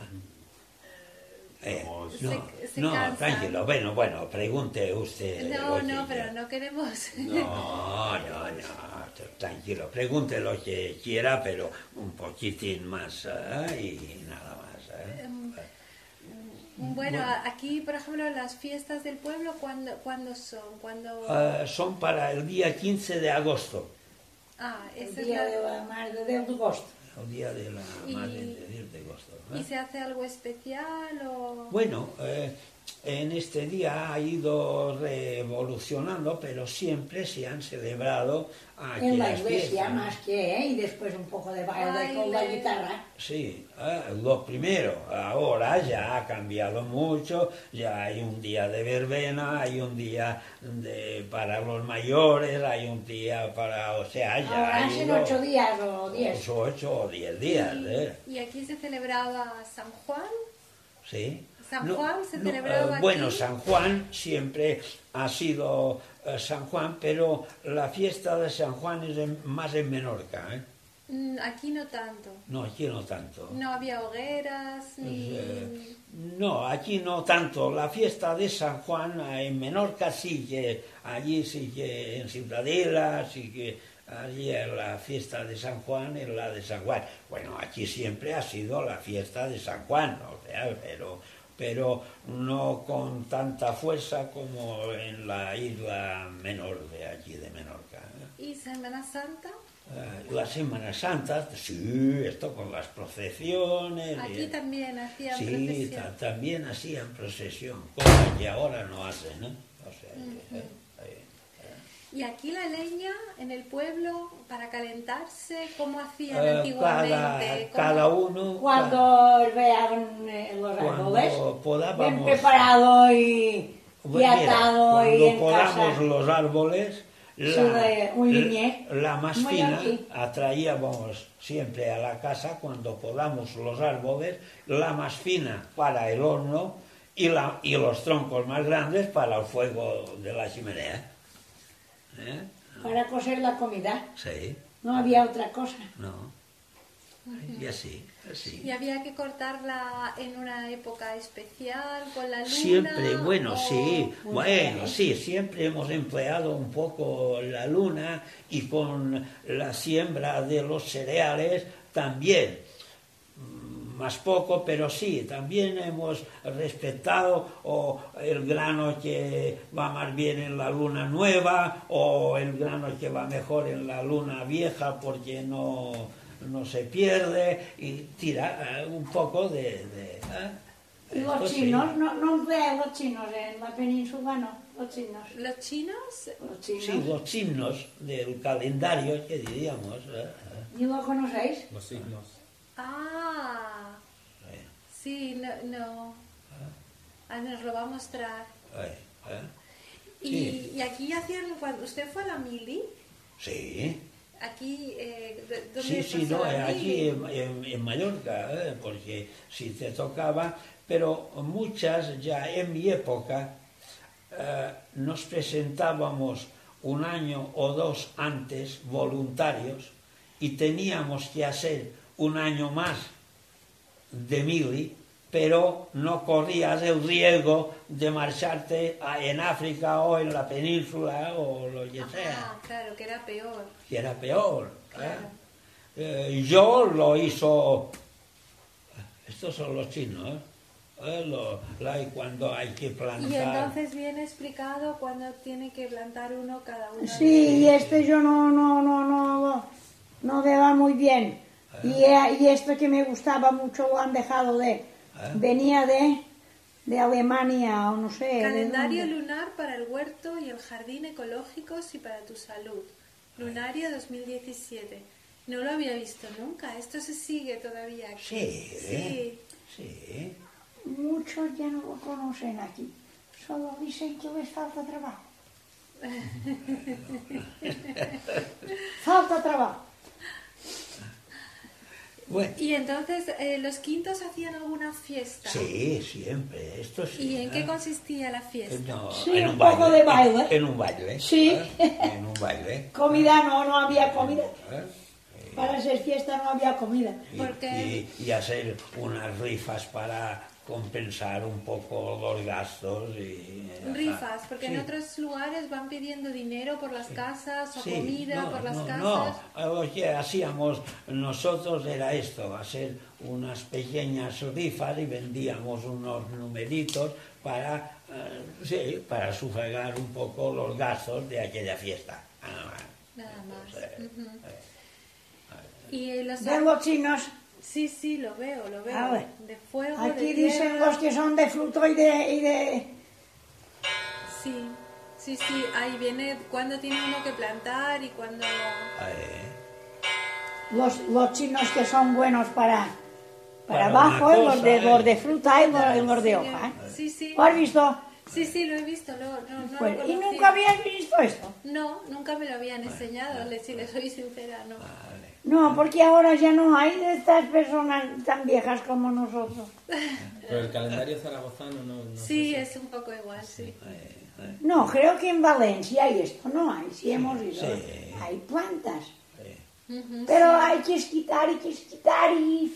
Eh, digamos, no, Se- se no, cansan. tranquilo, bueno, bueno, pregunte usted. No, lo que no, pero quiera. no queremos. No, no, no, tranquilo, pregunte lo que quiera, pero un poquitín más ¿eh? Y nada más. ¿eh? Bueno, aquí, por ejemplo, las fiestas del pueblo, ¿cuándo, ¿cuándo son? ¿Cuándo... Uh, son para el día quince de agosto, Ah, El esa es día la- de la Madre de agosto. el día de la Y- Madre de Dios de agosto. ¿eh? ¿Y se hace algo especial o...? Bueno, eh, en este día ha ido revolucionando, pero siempre se han celebrado En la aquellas iglesia fiestas. más que, ¿eh? Y después un poco de baile con la Baile. guitarra. Sí, eh, lo primero, ahora ya ha cambiado mucho, ya hay un día de verbena, hay un día de, para los mayores, hay un día para, o sea, ya Ahora ha hacen ido ocho días o diez. ocho, ocho o diez días, ¿eh? Y, y aquí se celebraba San Juan. Sí. ¿San No, Juan se no, celebraba eh, aquí? Bueno, San Juan siempre ha sido eh, San Juan, pero la fiesta de San Juan es en- más en Menorca, ¿eh? Mm, Aquí no tanto. No, aquí no tanto. No había hogueras ni... Eh, No, aquí no tanto. La fiesta de San Juan eh, en Menorca sí que, allí sí que en Ciudadela, sí que allí es la fiesta de San Juan, es la de San Juan. Bueno, aquí siempre ha sido la fiesta de San Juan, o sea, pero, pero no con tanta fuerza como en la isla menor de aquí de Menorca. ¿eh? ¿Y Semana Santa? Eh, la Semana Santa, sí, esto con las procesiones. Aquí y- también hacían Sí, procesión. ta- también hacían procesión, cosa que ahora no hacen, ¿no? O sea, que, eh, eh, Y aquí la leña en el pueblo para calentarse, ¿cómo hacían eh, antiguamente? cada, ¿Cómo- cada uno, Cuando vean eh, los cuando árboles, bien podábamos, preparado y, y Pues mira, atado y cuando en podamos casa. los árboles, Sí, la, de un liñé, la más muy fina aquí. atraíamos siempre a la casa cuando podamos los árboles, la más fina para el horno y, la, y los troncos más grandes para el fuego de la chimenea. ¿Eh? Para cocer la comida. Sí, No había otra cosa. no. Y así, así. ¿Y había que cortarla en una época especial con la luna? Siempre, bueno, o- sí, Muy bueno, bien. sí, siempre hemos empleado un poco la luna y con la siembra de los cereales también. Mm, Más poco, pero sí, también hemos respetado o el grano que va más bien en la luna nueva o el grano que va mejor en la luna vieja porque no, no se pierde y tira eh, un poco de... de, ¿eh? Y los Esto sí. chinos, no, no emplean los chinos en la península, no, los chinos. ¿Los chinos? Los chinos. Sí, los signos del calendario, que diríamos. ¿eh? ¿Ni lo conocéis? Los signos. Ah, Eh, sí, no, no. Ah, nos lo va a mostrar. eh, eh. Y, Sí. y aquí hacían, cuando usted fue a la mili, Sí, aquí, eh, d- ¿dónde sí, sí, pasó no, la aquí mili? en, en- en Mallorca, ¿eh? Porque si te tocaba, pero muchas ya en mi época eh, nos presentábamos un año o dos antes voluntarios y teníamos que hacer un año más de mili, pero no corrías el riesgo de marcharte a, en África o en la península o lo que sea. Ah, claro, que era peor. Que era peor. Claro. ¿eh? Eh, yo lo hizo... Estos son los chinos, ¿eh? Eh, lo, la, y cuando hay que plantar... Y entonces viene explicado cuando tiene que plantar uno cada uno. Sí, y este yo no, no, no, no, no veo muy bien. Y, y esto que me gustaba mucho lo han dejado de... ¿Eh? Venía de, de Alemania o no sé. Calendario lunar para el huerto y el jardín ecológicos y para tu salud. Lunario dos mil diecisiete. No lo había visto nunca. Esto se sigue todavía aquí. Sí, sí. sí. Muchos ya no lo conocen aquí. Solo dicen que les falta trabajo. Falta trabajo. Bueno. Y entonces, eh, ¿los quintos hacían alguna fiesta? Sí, siempre, esto sí. ¿Y en ¿eh? qué consistía la fiesta? No, sí, en un, un poco baile, de baile. En un baile. Sí. ¿eh? En un baile. Comida no, no había comida. ¿Eh? Para hacer fiesta no había comida. Y, Porque... y, y hacer unas rifas para compensar un poco los gastos. Y, rifas, porque sí. en otros lugares van pidiendo dinero por las casas o sí, comida no, por las no, casas. No, lo que hacíamos nosotros era esto, hacer unas pequeñas rifas y vendíamos unos numeritos para, uh, sí, para sufragar un poco los gastos de aquella fiesta. Nada más. Nada más. Eh, Uh-huh. eh. Y los... De los chinos. Sí, sí, lo veo, lo veo. A ver. De fuego, Aquí de dicen tierra. los que son de fruto y de... Y de... Sí, sí, sí. Ahí viene cuándo tiene uno que plantar y cuándo... Eh. Los, los chinos que son buenos para, para, Para abajo, una y los de, cosa, los de eh. fruta y los, y los de Sí, hoja. ¿eh? Sí, sí. ¿Lo has visto? Sí, sí, lo he visto. Lo, no, no Pues, lo ¿y conocía. nunca habías visto esto? No, nunca me lo habían enseñado, le- si le soy sincera, no. Vale. No, porque ahora ya no hay de estas personas tan viejas como nosotros. Pero el calendario zaragozano no... no Sí, sé es un poco igual, sí. Eh, eh. No, creo que en Valencia hay esto, no hay, si hemos ido. sí. Hay plantas, Eh. Ujú, pero sí. hay que quitar, hay que quitar y...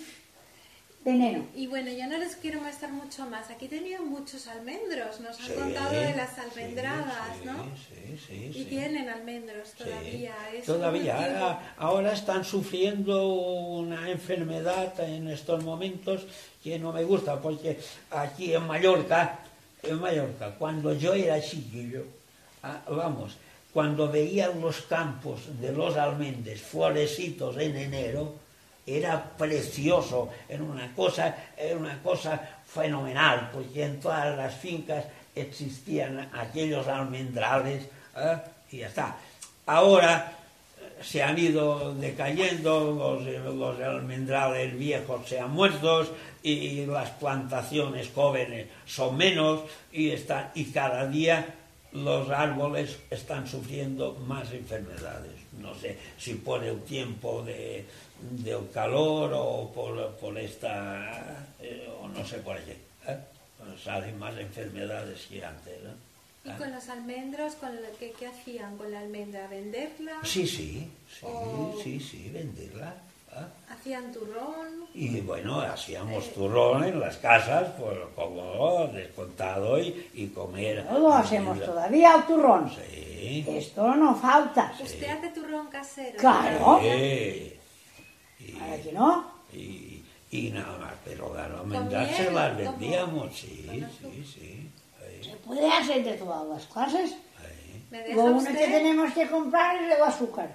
veneno. Y bueno, ya no les quiero molestar mucho más. Aquí tenían muchos almendros, nos han Sí, contado de las sí, almendradas, sí, ¿no? Sí, sí, Y sí. tienen almendros Sí, todavía. Es todavía. un cultivo. Ahora, ahora están sufriendo una enfermedad en estos momentos que no me gusta, porque aquí en Mallorca, en Mallorca, cuando yo era chiquillo, ah, vamos, cuando veía los campos de los almendros florecitos en enero, era precioso, era una cosa, era una cosa fenomenal, porque en todas las fincas existían aquellos almendrales, ¿eh? Y ya está. Ahora eh, se han ido decayendo, los, los almendrales viejos se han muerto y las plantaciones jóvenes son menos y, están, y cada día los árboles están sufriendo más enfermedades. No sé si por el tiempo de, del calor o por, por esta, eh, o no sé por qué, ¿eh? Salen más enfermedades que antes, ¿no? ¿Y con los almendros, con lo que, qué hacían con la almendra? ¿Venderla? Sí, sí, sí, O- sí, sí, venderla. ¿eh? ¿Hacían turrón? Y bueno, hacíamos turrón en las casas, pues como descontado y, y comer. No lo hacemos todavía al turrón. Sí. Esto no falta. ¿Usted hace turrón casero? Claro. Sí. ¿Para que no? Y, y nada más, pero las ¿Con almendras miel? se las ¿Cómo? vendíamos, sí, ¿Con azúcar? sí, sí. Se Ahí, puede hacer de todas las clases. ahí. ¿Me deja Lo único usted? que tenemos que comprar es el azúcar.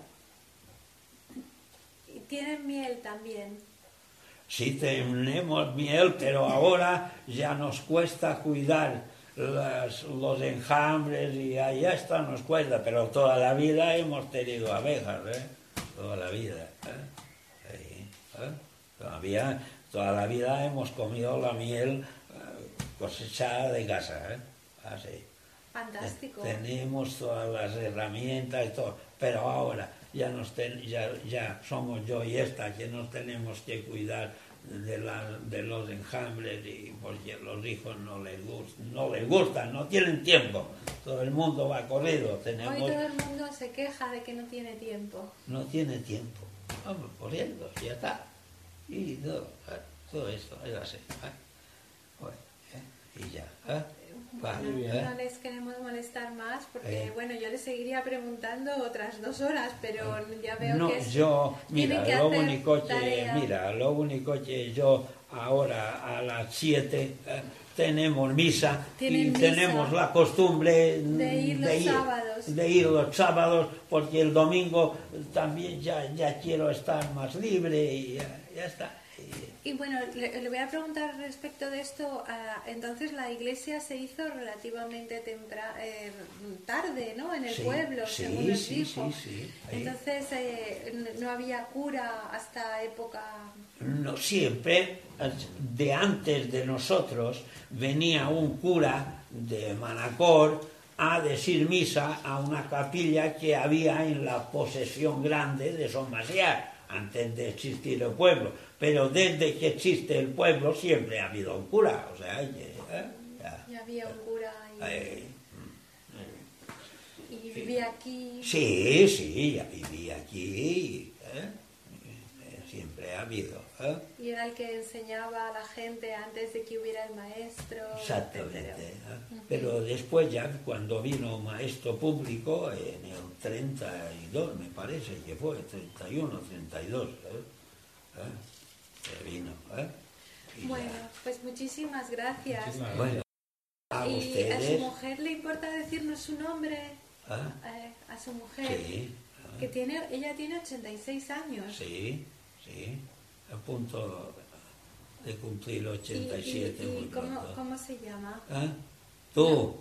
Y tienen miel también. Sí tenemos miel, pero ahora ya nos cuesta cuidar las- los enjambres y ahí está nos cuesta, pero toda la vida hemos tenido abejas, ¿eh? Toda la vida, ¿eh? Ahí, ¿eh? Todavía, toda la vida hemos comido la miel eh, cosechada de casa, ¿eh? Así. Fantástico. Tenemos todas las herramientas y todo, pero ahora ya, nos ten- ya, ya somos yo y esta que nos tenemos que cuidar de, la, de los enjambres y porque los hijos no les, gust, no les gustan, no tienen tiempo. Todo el mundo va corrido, Hoy tenemos, todo el mundo se queja de que no tiene tiempo. no tiene tiempo. Vamos corriendo, ya está. Y todo, ¿eh? Todo esto es así. ¿eh? y ya. ¿eh? Bueno, Muy bien. no les queremos molestar más porque, Eh. bueno, yo les seguiría preguntando otras dos horas, pero ya veo No, que es- yo, tienen mira, que lo hacer único que, tarea. mira, lo único que yo ahora a las siete eh, tenemos misa Tienen y misa. tenemos la costumbre De ir los sábados. de ir los sábados, porque el domingo también ya, ya quiero estar más libre y ya, ya está. Y- Y bueno, le, le voy a preguntar respecto de esto. ah, entonces la iglesia se hizo relativamente tempra- eh, tarde, ¿no? En el Sí, pueblo, sí, según nos sí, dijo. sí, sí, ahí. Entonces eh, n- no había cura hasta época. No siempre, de antes de nosotros, venía un cura de Manacor a decir misa a una capilla que había en la posesión grande de Somasiar, antes de existir el pueblo. Pero desde que existe el pueblo siempre ha habido un cura, o sea, ¿eh? Ya. Ya había un cura y, Eh, y vivía aquí. Sí, sí, ya viví aquí, ¿eh? Eh, siempre ha habido. ¿eh? Y era el que enseñaba a la gente antes de que hubiera el maestro. Exactamente. etcétera. ¿eh? Pero después ya cuando vino maestro público, en el treinta y dos me parece que fue, treinta y uno, treinta y dos, ¿eh? ¿Eh? Que vino. ¿eh? Y Bueno, ya. pues muchísimas gracias. Muchísimas Bueno, a ¿Y a su ustedes. mujer le importa decirnos su nombre? ¿Ah? Eh, a su mujer. Sí, Que tiene, ella tiene ochenta y seis años. sí, sí, a punto de cumplir ¿Y, ochenta y siete y- y muy cómo, pronto. cómo se llama? ¿Ah? Tú.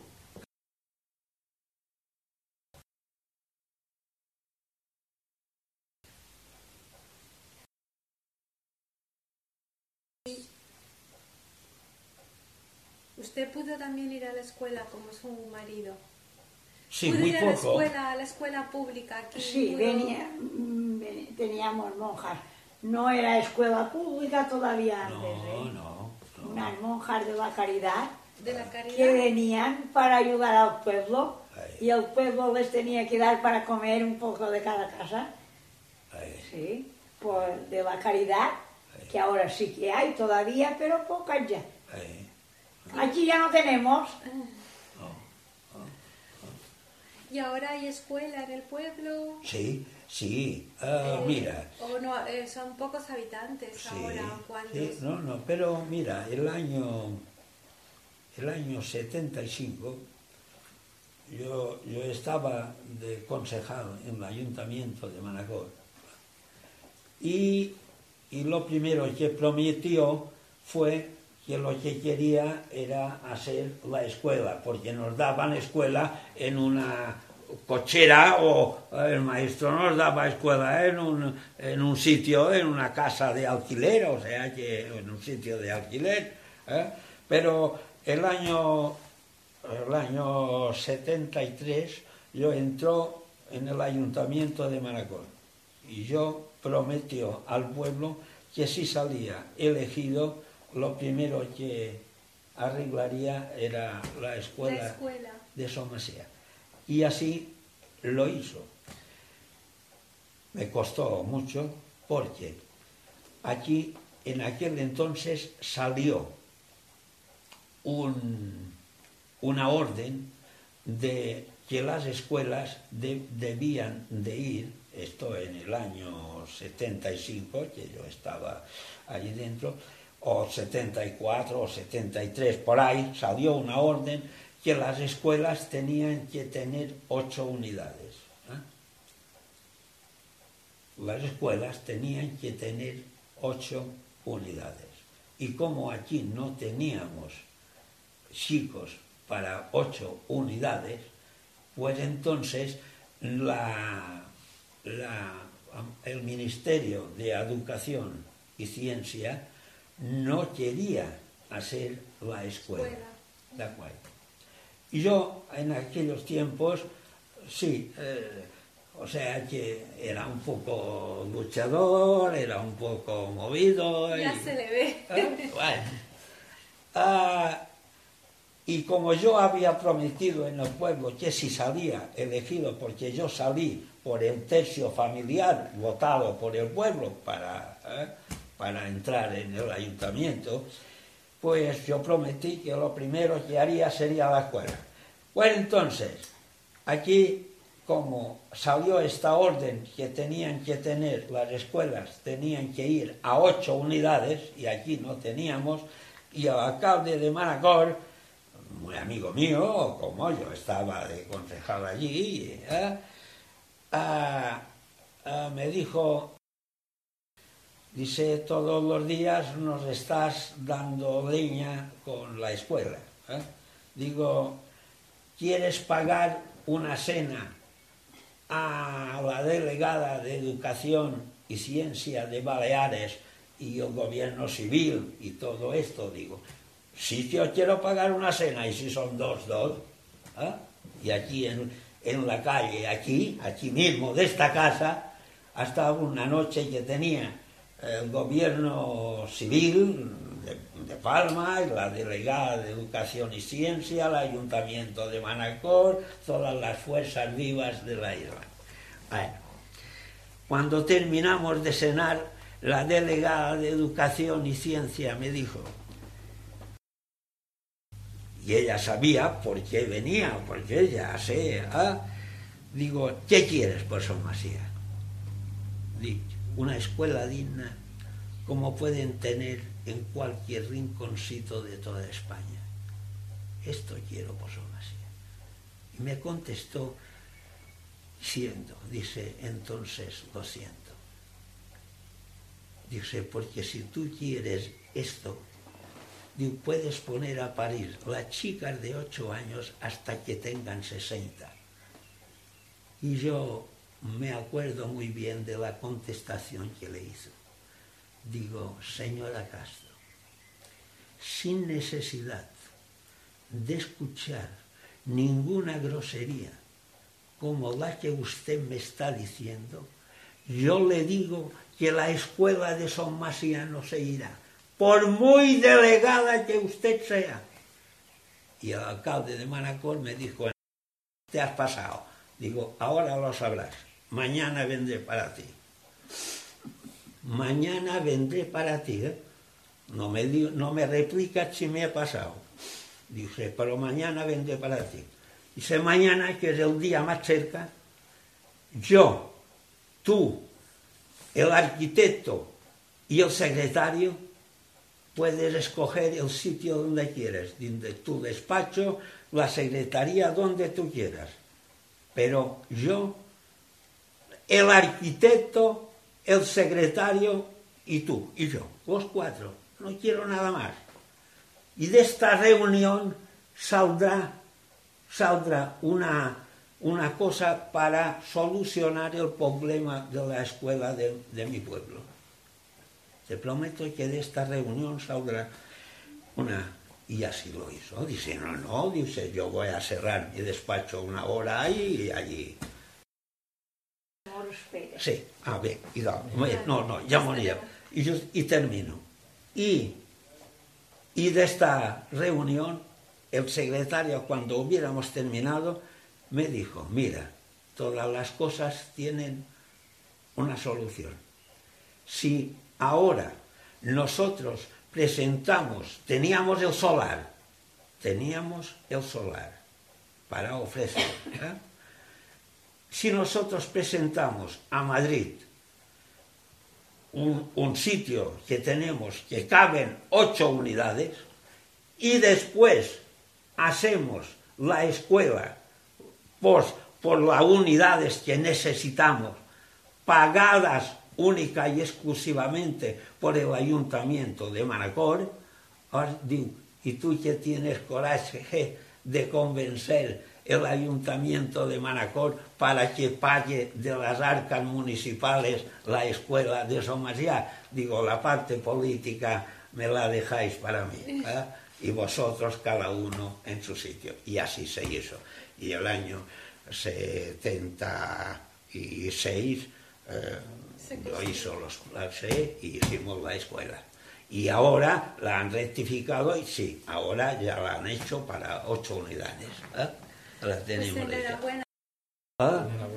¿Usted pudo también ir a la escuela como su marido? Sí, ¿Pudo muy ir a la poco. escuela, a la escuela pública aquí? Sí, ¿Pudo? venía, mm, ven- teníamos monjas. No era escuela pública todavía antes, No, ¿eh? no, no. Unas monjas de la caridad ¿De la caridad? que venían para ayudar al pueblo Ay. y el pueblo les tenía que dar para comer un poco de cada casa. Ay, Sí, pues de la caridad, que ahora sí que hay todavía, pero pocas ya. ay, Aquí ya no tenemos. no. ¿Y ahora hay escuela en el pueblo? Sí, sí, ah, Eh, mira. ¿O no? Eh, son pocos habitantes Sí, ahora, ¿cuántos? sí, no, no, pero mira, el año, el año setenta y cinco, yo, yo estaba de concejal en el ayuntamiento de Manacor y, y lo primero que prometió fue que lo que quería era hacer la escuela, porque nos daban escuela en una cochera o el maestro nos daba escuela en un, en un sitio, en una casa de alquiler, o sea, que en un sitio de alquiler. ¿eh? Pero el año, el año setenta y tres yo entró en el ayuntamiento de Manacor y yo prometió al pueblo que si salía elegido, lo primero que arreglaría era la escuela, La escuela. de Somasea. Y así lo hizo. Me costó mucho porque aquí en aquel entonces salió un, una orden de que las escuelas de- debían de ir, esto en el año setenta y cinco, que yo estaba allí dentro, o setenta y cuatro o setenta y tres, por ahí salió una orden que las escuelas tenían que tener ocho unidades. ¿eh? Las escuelas tenían que tener ocho unidades. Y como aquí no teníamos chicos para ocho unidades, pues entonces la, la, el Ministerio de Educación y Ciencia no quería hacer la escuela. Escuela. ¿De acuerdo? Y yo en aquellos tiempos, sí, eh, o sea que era un poco luchador, era un poco movido. Ya y, se le ve. ¿eh? Bueno. Ah, y como yo había prometido en el pueblo que si salía elegido, porque yo salí por el tercio familiar votado por el pueblo para, ¿eh? para entrar en el ayuntamiento, pues yo prometí que lo primero que haría sería la escuela. Bueno, entonces, aquí, como salió esta orden que tenían que tener, las escuelas tenían que ir a ocho unidades, y aquí no teníamos, y el alcalde de Manacor, muy amigo mío, como yo estaba de concejal allí, ¿eh? ah, ah, me dijo, dice, todos los días nos estás dando leña con la escuela. ¿eh? Digo, ¿quieres pagar una cena a la delegada de Educación y Ciencia de Baleares y el gobierno civil y todo esto? Digo, sí, yo quiero pagar una cena, y si son dos, dos. ¿eh? Y aquí en, en la calle, aquí, aquí mismo, de esta casa, hasta una noche que tenía el gobierno civil de, de Palma, y la delegada de Educación y Ciencia, el ayuntamiento de Manacor, todas las fuerzas vivas de la isla. Bueno, cuando terminamos de cenar, la delegada de Educación y Ciencia me dijo, y ella sabía por qué venía, porque ella sé, ¿eh? Digo, ¿qué quieres por Son Masía? Digo, una escuela digna como pueden tener en cualquier rinconcito de toda España. Esto quiero por Son Masía. Y me contestó diciendo, dice, entonces lo siento. Dice, porque si tú quieres esto, digo, puedes poner a parir las chicas de ocho años hasta que tengan sesenta. Y yo me acuerdo muy bien de la contestación que le hizo. Digo, señora Castro, sin necesidad de escuchar ninguna grosería como la que usted me está diciendo, yo le digo que la escuela de Son Masía no se irá, por muy delegada que usted sea. Y el alcalde de Manacor me dijo, te has pasado. Digo, ahora lo sabrás, mañana vendré para ti. Mañana vendré para ti, ¿eh? No me, no me replicas si me he pasado. Dice, pero mañana vendré para ti. Dice, mañana, que es el día más cerca, yo, tú, el arquitecto y el secretario, puedes escoger el sitio donde quieras, de tu despacho, la secretaría, donde tú quieras. Pero yo, el arquitecto, el secretario y tú, y yo, los cuatro, no quiero nada más. Y de esta reunión saldrá, saldrá una, una cosa para solucionar el problema de la escuela de, de mi pueblo. Te prometo que de esta reunión saldrá una... Y así lo hizo. Dice, no, no, dice, yo voy a cerrar mi despacho una hora ahí y allí. Sí, a ver, y no, no, no, ya moría. Y, yo, y termino. Y, y de esta reunión, el secretario, cuando hubiéramos terminado, me dijo, mira, todas las cosas tienen una solución. Si ahora nosotros presentamos, teníamos el solar, teníamos el solar para ofrecer. ¿eh? Si nosotros presentamos a Madrid un, un sitio que tenemos que caben ocho unidades y después hacemos la escuela por, por las unidades que necesitamos, pagadas única y exclusivamente por el ayuntamiento de Manacor, os digo, y tú que tienes coraje de convencer el ayuntamiento de Manacor para que pague de las arcas municipales la escuela de Son Masía, digo, la parte política me la dejáis para mí, ¿eh? Y vosotros cada uno en su sitio. Y así se hizo. Y el año setenta y seis eh, lo hizo los clases y hicimos la escuela. Y ahora la han rectificado y sí, ahora ya la han hecho para ocho unidades. ¿eh? La tenemos pues enhorabuena ¿Ah? por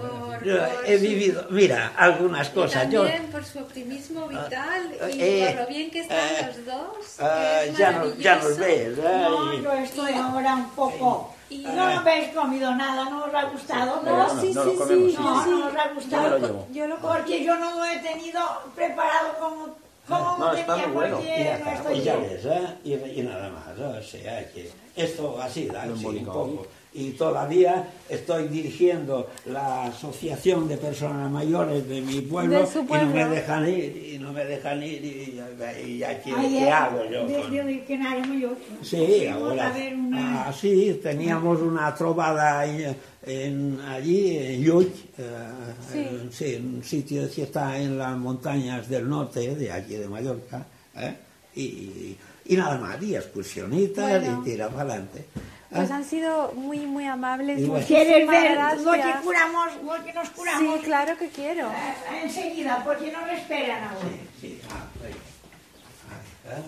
Yo por he su- vivido, mira, algunas y cosas. Yo, también por su optimismo vital y eh, por lo bien que están eh, los dos. ah, que es ya, no, ya nos maravilloso. ves. No, ay. yo estoy ahora un poco... Y- No habéis comido nada, no os ha gustado. No, No, sí, no sí, lo comemos, sí, sí. no, sí. no os ha Yo me lo gustado. llevo. Yo lo Porque yo no lo he tenido preparado como, como No, está tenía, muy bueno. Y porque ya, no está, estoy y ya yo. ves, ¿eh? y, y nada más. O sea, que esto así da Lo sí, un embolicado. poco. Y todavía estoy dirigiendo la asociación de personas mayores de mi pueblo, De su y no pueblo. me dejan ir, y no me dejan ir, y, y aquí, Ay, ¿qué eh, hago yo? de- con- de- de que nada, yo- Sí, fuimos ahora. a ver una... Ah, sí, teníamos una trovada en, en- allí, en Llull, eh, Sí. en, sí, en un sitio que está en las montañas del norte, de aquí de Mallorca, ¿eh? y, y nada más, y excursionitas, Bueno. y tira para adelante. Pues han sido muy, muy amables. Y bueno. Muchísimas ¿Quieres ver lo que gracias. curamos, lo que nos curamos? Sí, claro que quiero. Eh, enseguida, porque no me esperan ahora. Sí, ah, ahí. Ahí, ¿eh?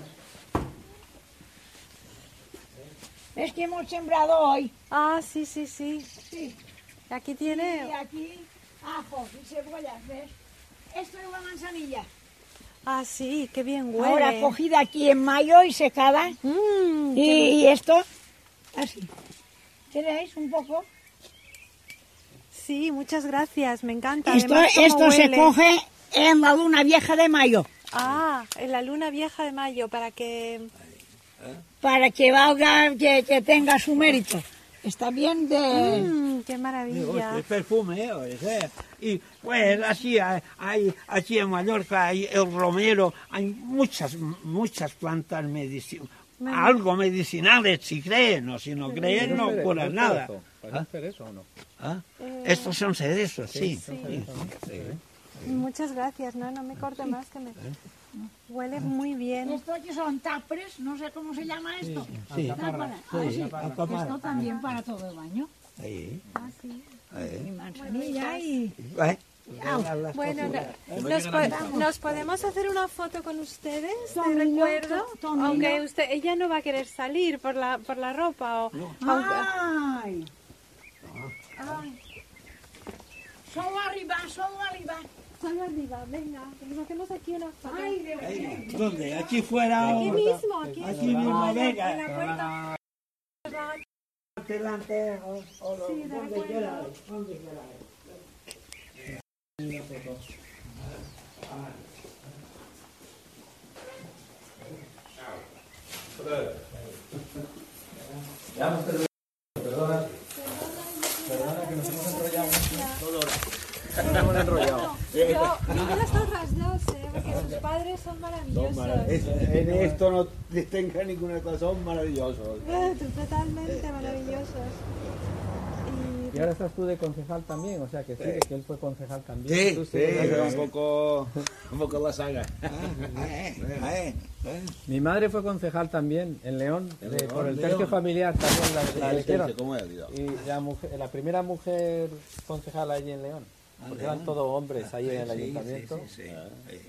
Es que hemos sembrado hoy. Ah, sí, sí, sí. Sí. Aquí Y tiene. aquí ajos y cebollas, ¿ves? Esto es la manzanilla. Ah, sí, qué bien huele. Ahora cogida aquí en mayo y secada. Mm, Y, qué- y esto, así. ¿Queréis un poco? Sí, muchas gracias, me encanta. Esto, Además, cómo esto se huele. coge en la luna vieja de mayo, Ah, en la luna vieja de mayo, para que... para que valga, que, que tenga su mérito. Está bien de... Mm, qué Digo, maravilla. es perfume, ¿eh? O sea, y pues así hay, hay aquí en Mallorca hay el romero, hay muchas muchas plantas medicinales, Bueno. algo medicinales si creen, o si no creen no ¿Es curan cerezo? nada. ¿Es un cerezo o no? ¿Ah? Eh, Estos son cerezos, sí. sí. Sí, sí. Muchas gracias, no, no me corte más que me... Huele muy bien. Esto que son tapres, no sé cómo se llama esto. Sí. Tápara. Ah, Sí, sí. alcaparra. Esto también para todo el baño. Ahí, Ah, sí. Y ahí. manzanilla y... Eh, Bueno, no- nos, po- ¿nos podemos hacer una foto con ustedes de Tomillo, recuerdo? to- tomillo. Aunque usted, ella no va a querer salir por la, por la ropa. O, aunque- ¡Ay! Ay. Solo arriba, solo arriba. Solo arriba, venga, nos hacemos aquí una foto. Ay, de verdad. ¿Dónde? ¿Aquí fuera Aquí o...? mismo, aquí, Aquí mismo, Ay, venga. en la puerta. Delante o, o lo- Sí, de donde acuerdo. quieras, donde quieras. Perdona. Perdona que nos hemos enrollado. Nos hemos enrollado. Yo, yo de las otras dos, ¿eh? Porque sus padres son maravillosos. En esto no tenga ninguna cosa, son maravillosos. Eh, Totalmente maravillosos. Y ahora estás tú de concejal también, o sea que sí, de que él fue concejal también. Sí, Tú Sí, sigues ahí. un poco, un poco la saga. Eh, eh, eh. Mi madre fue concejal también en León, En de- León, por el León. tercio familiar también la, la eligieron. ¿Cómo he olvidado? Y la, mujer, la primera mujer concejal allí en León, porque eran todos hombres ahí en el Sí, ayuntamiento. sí, sí, sí.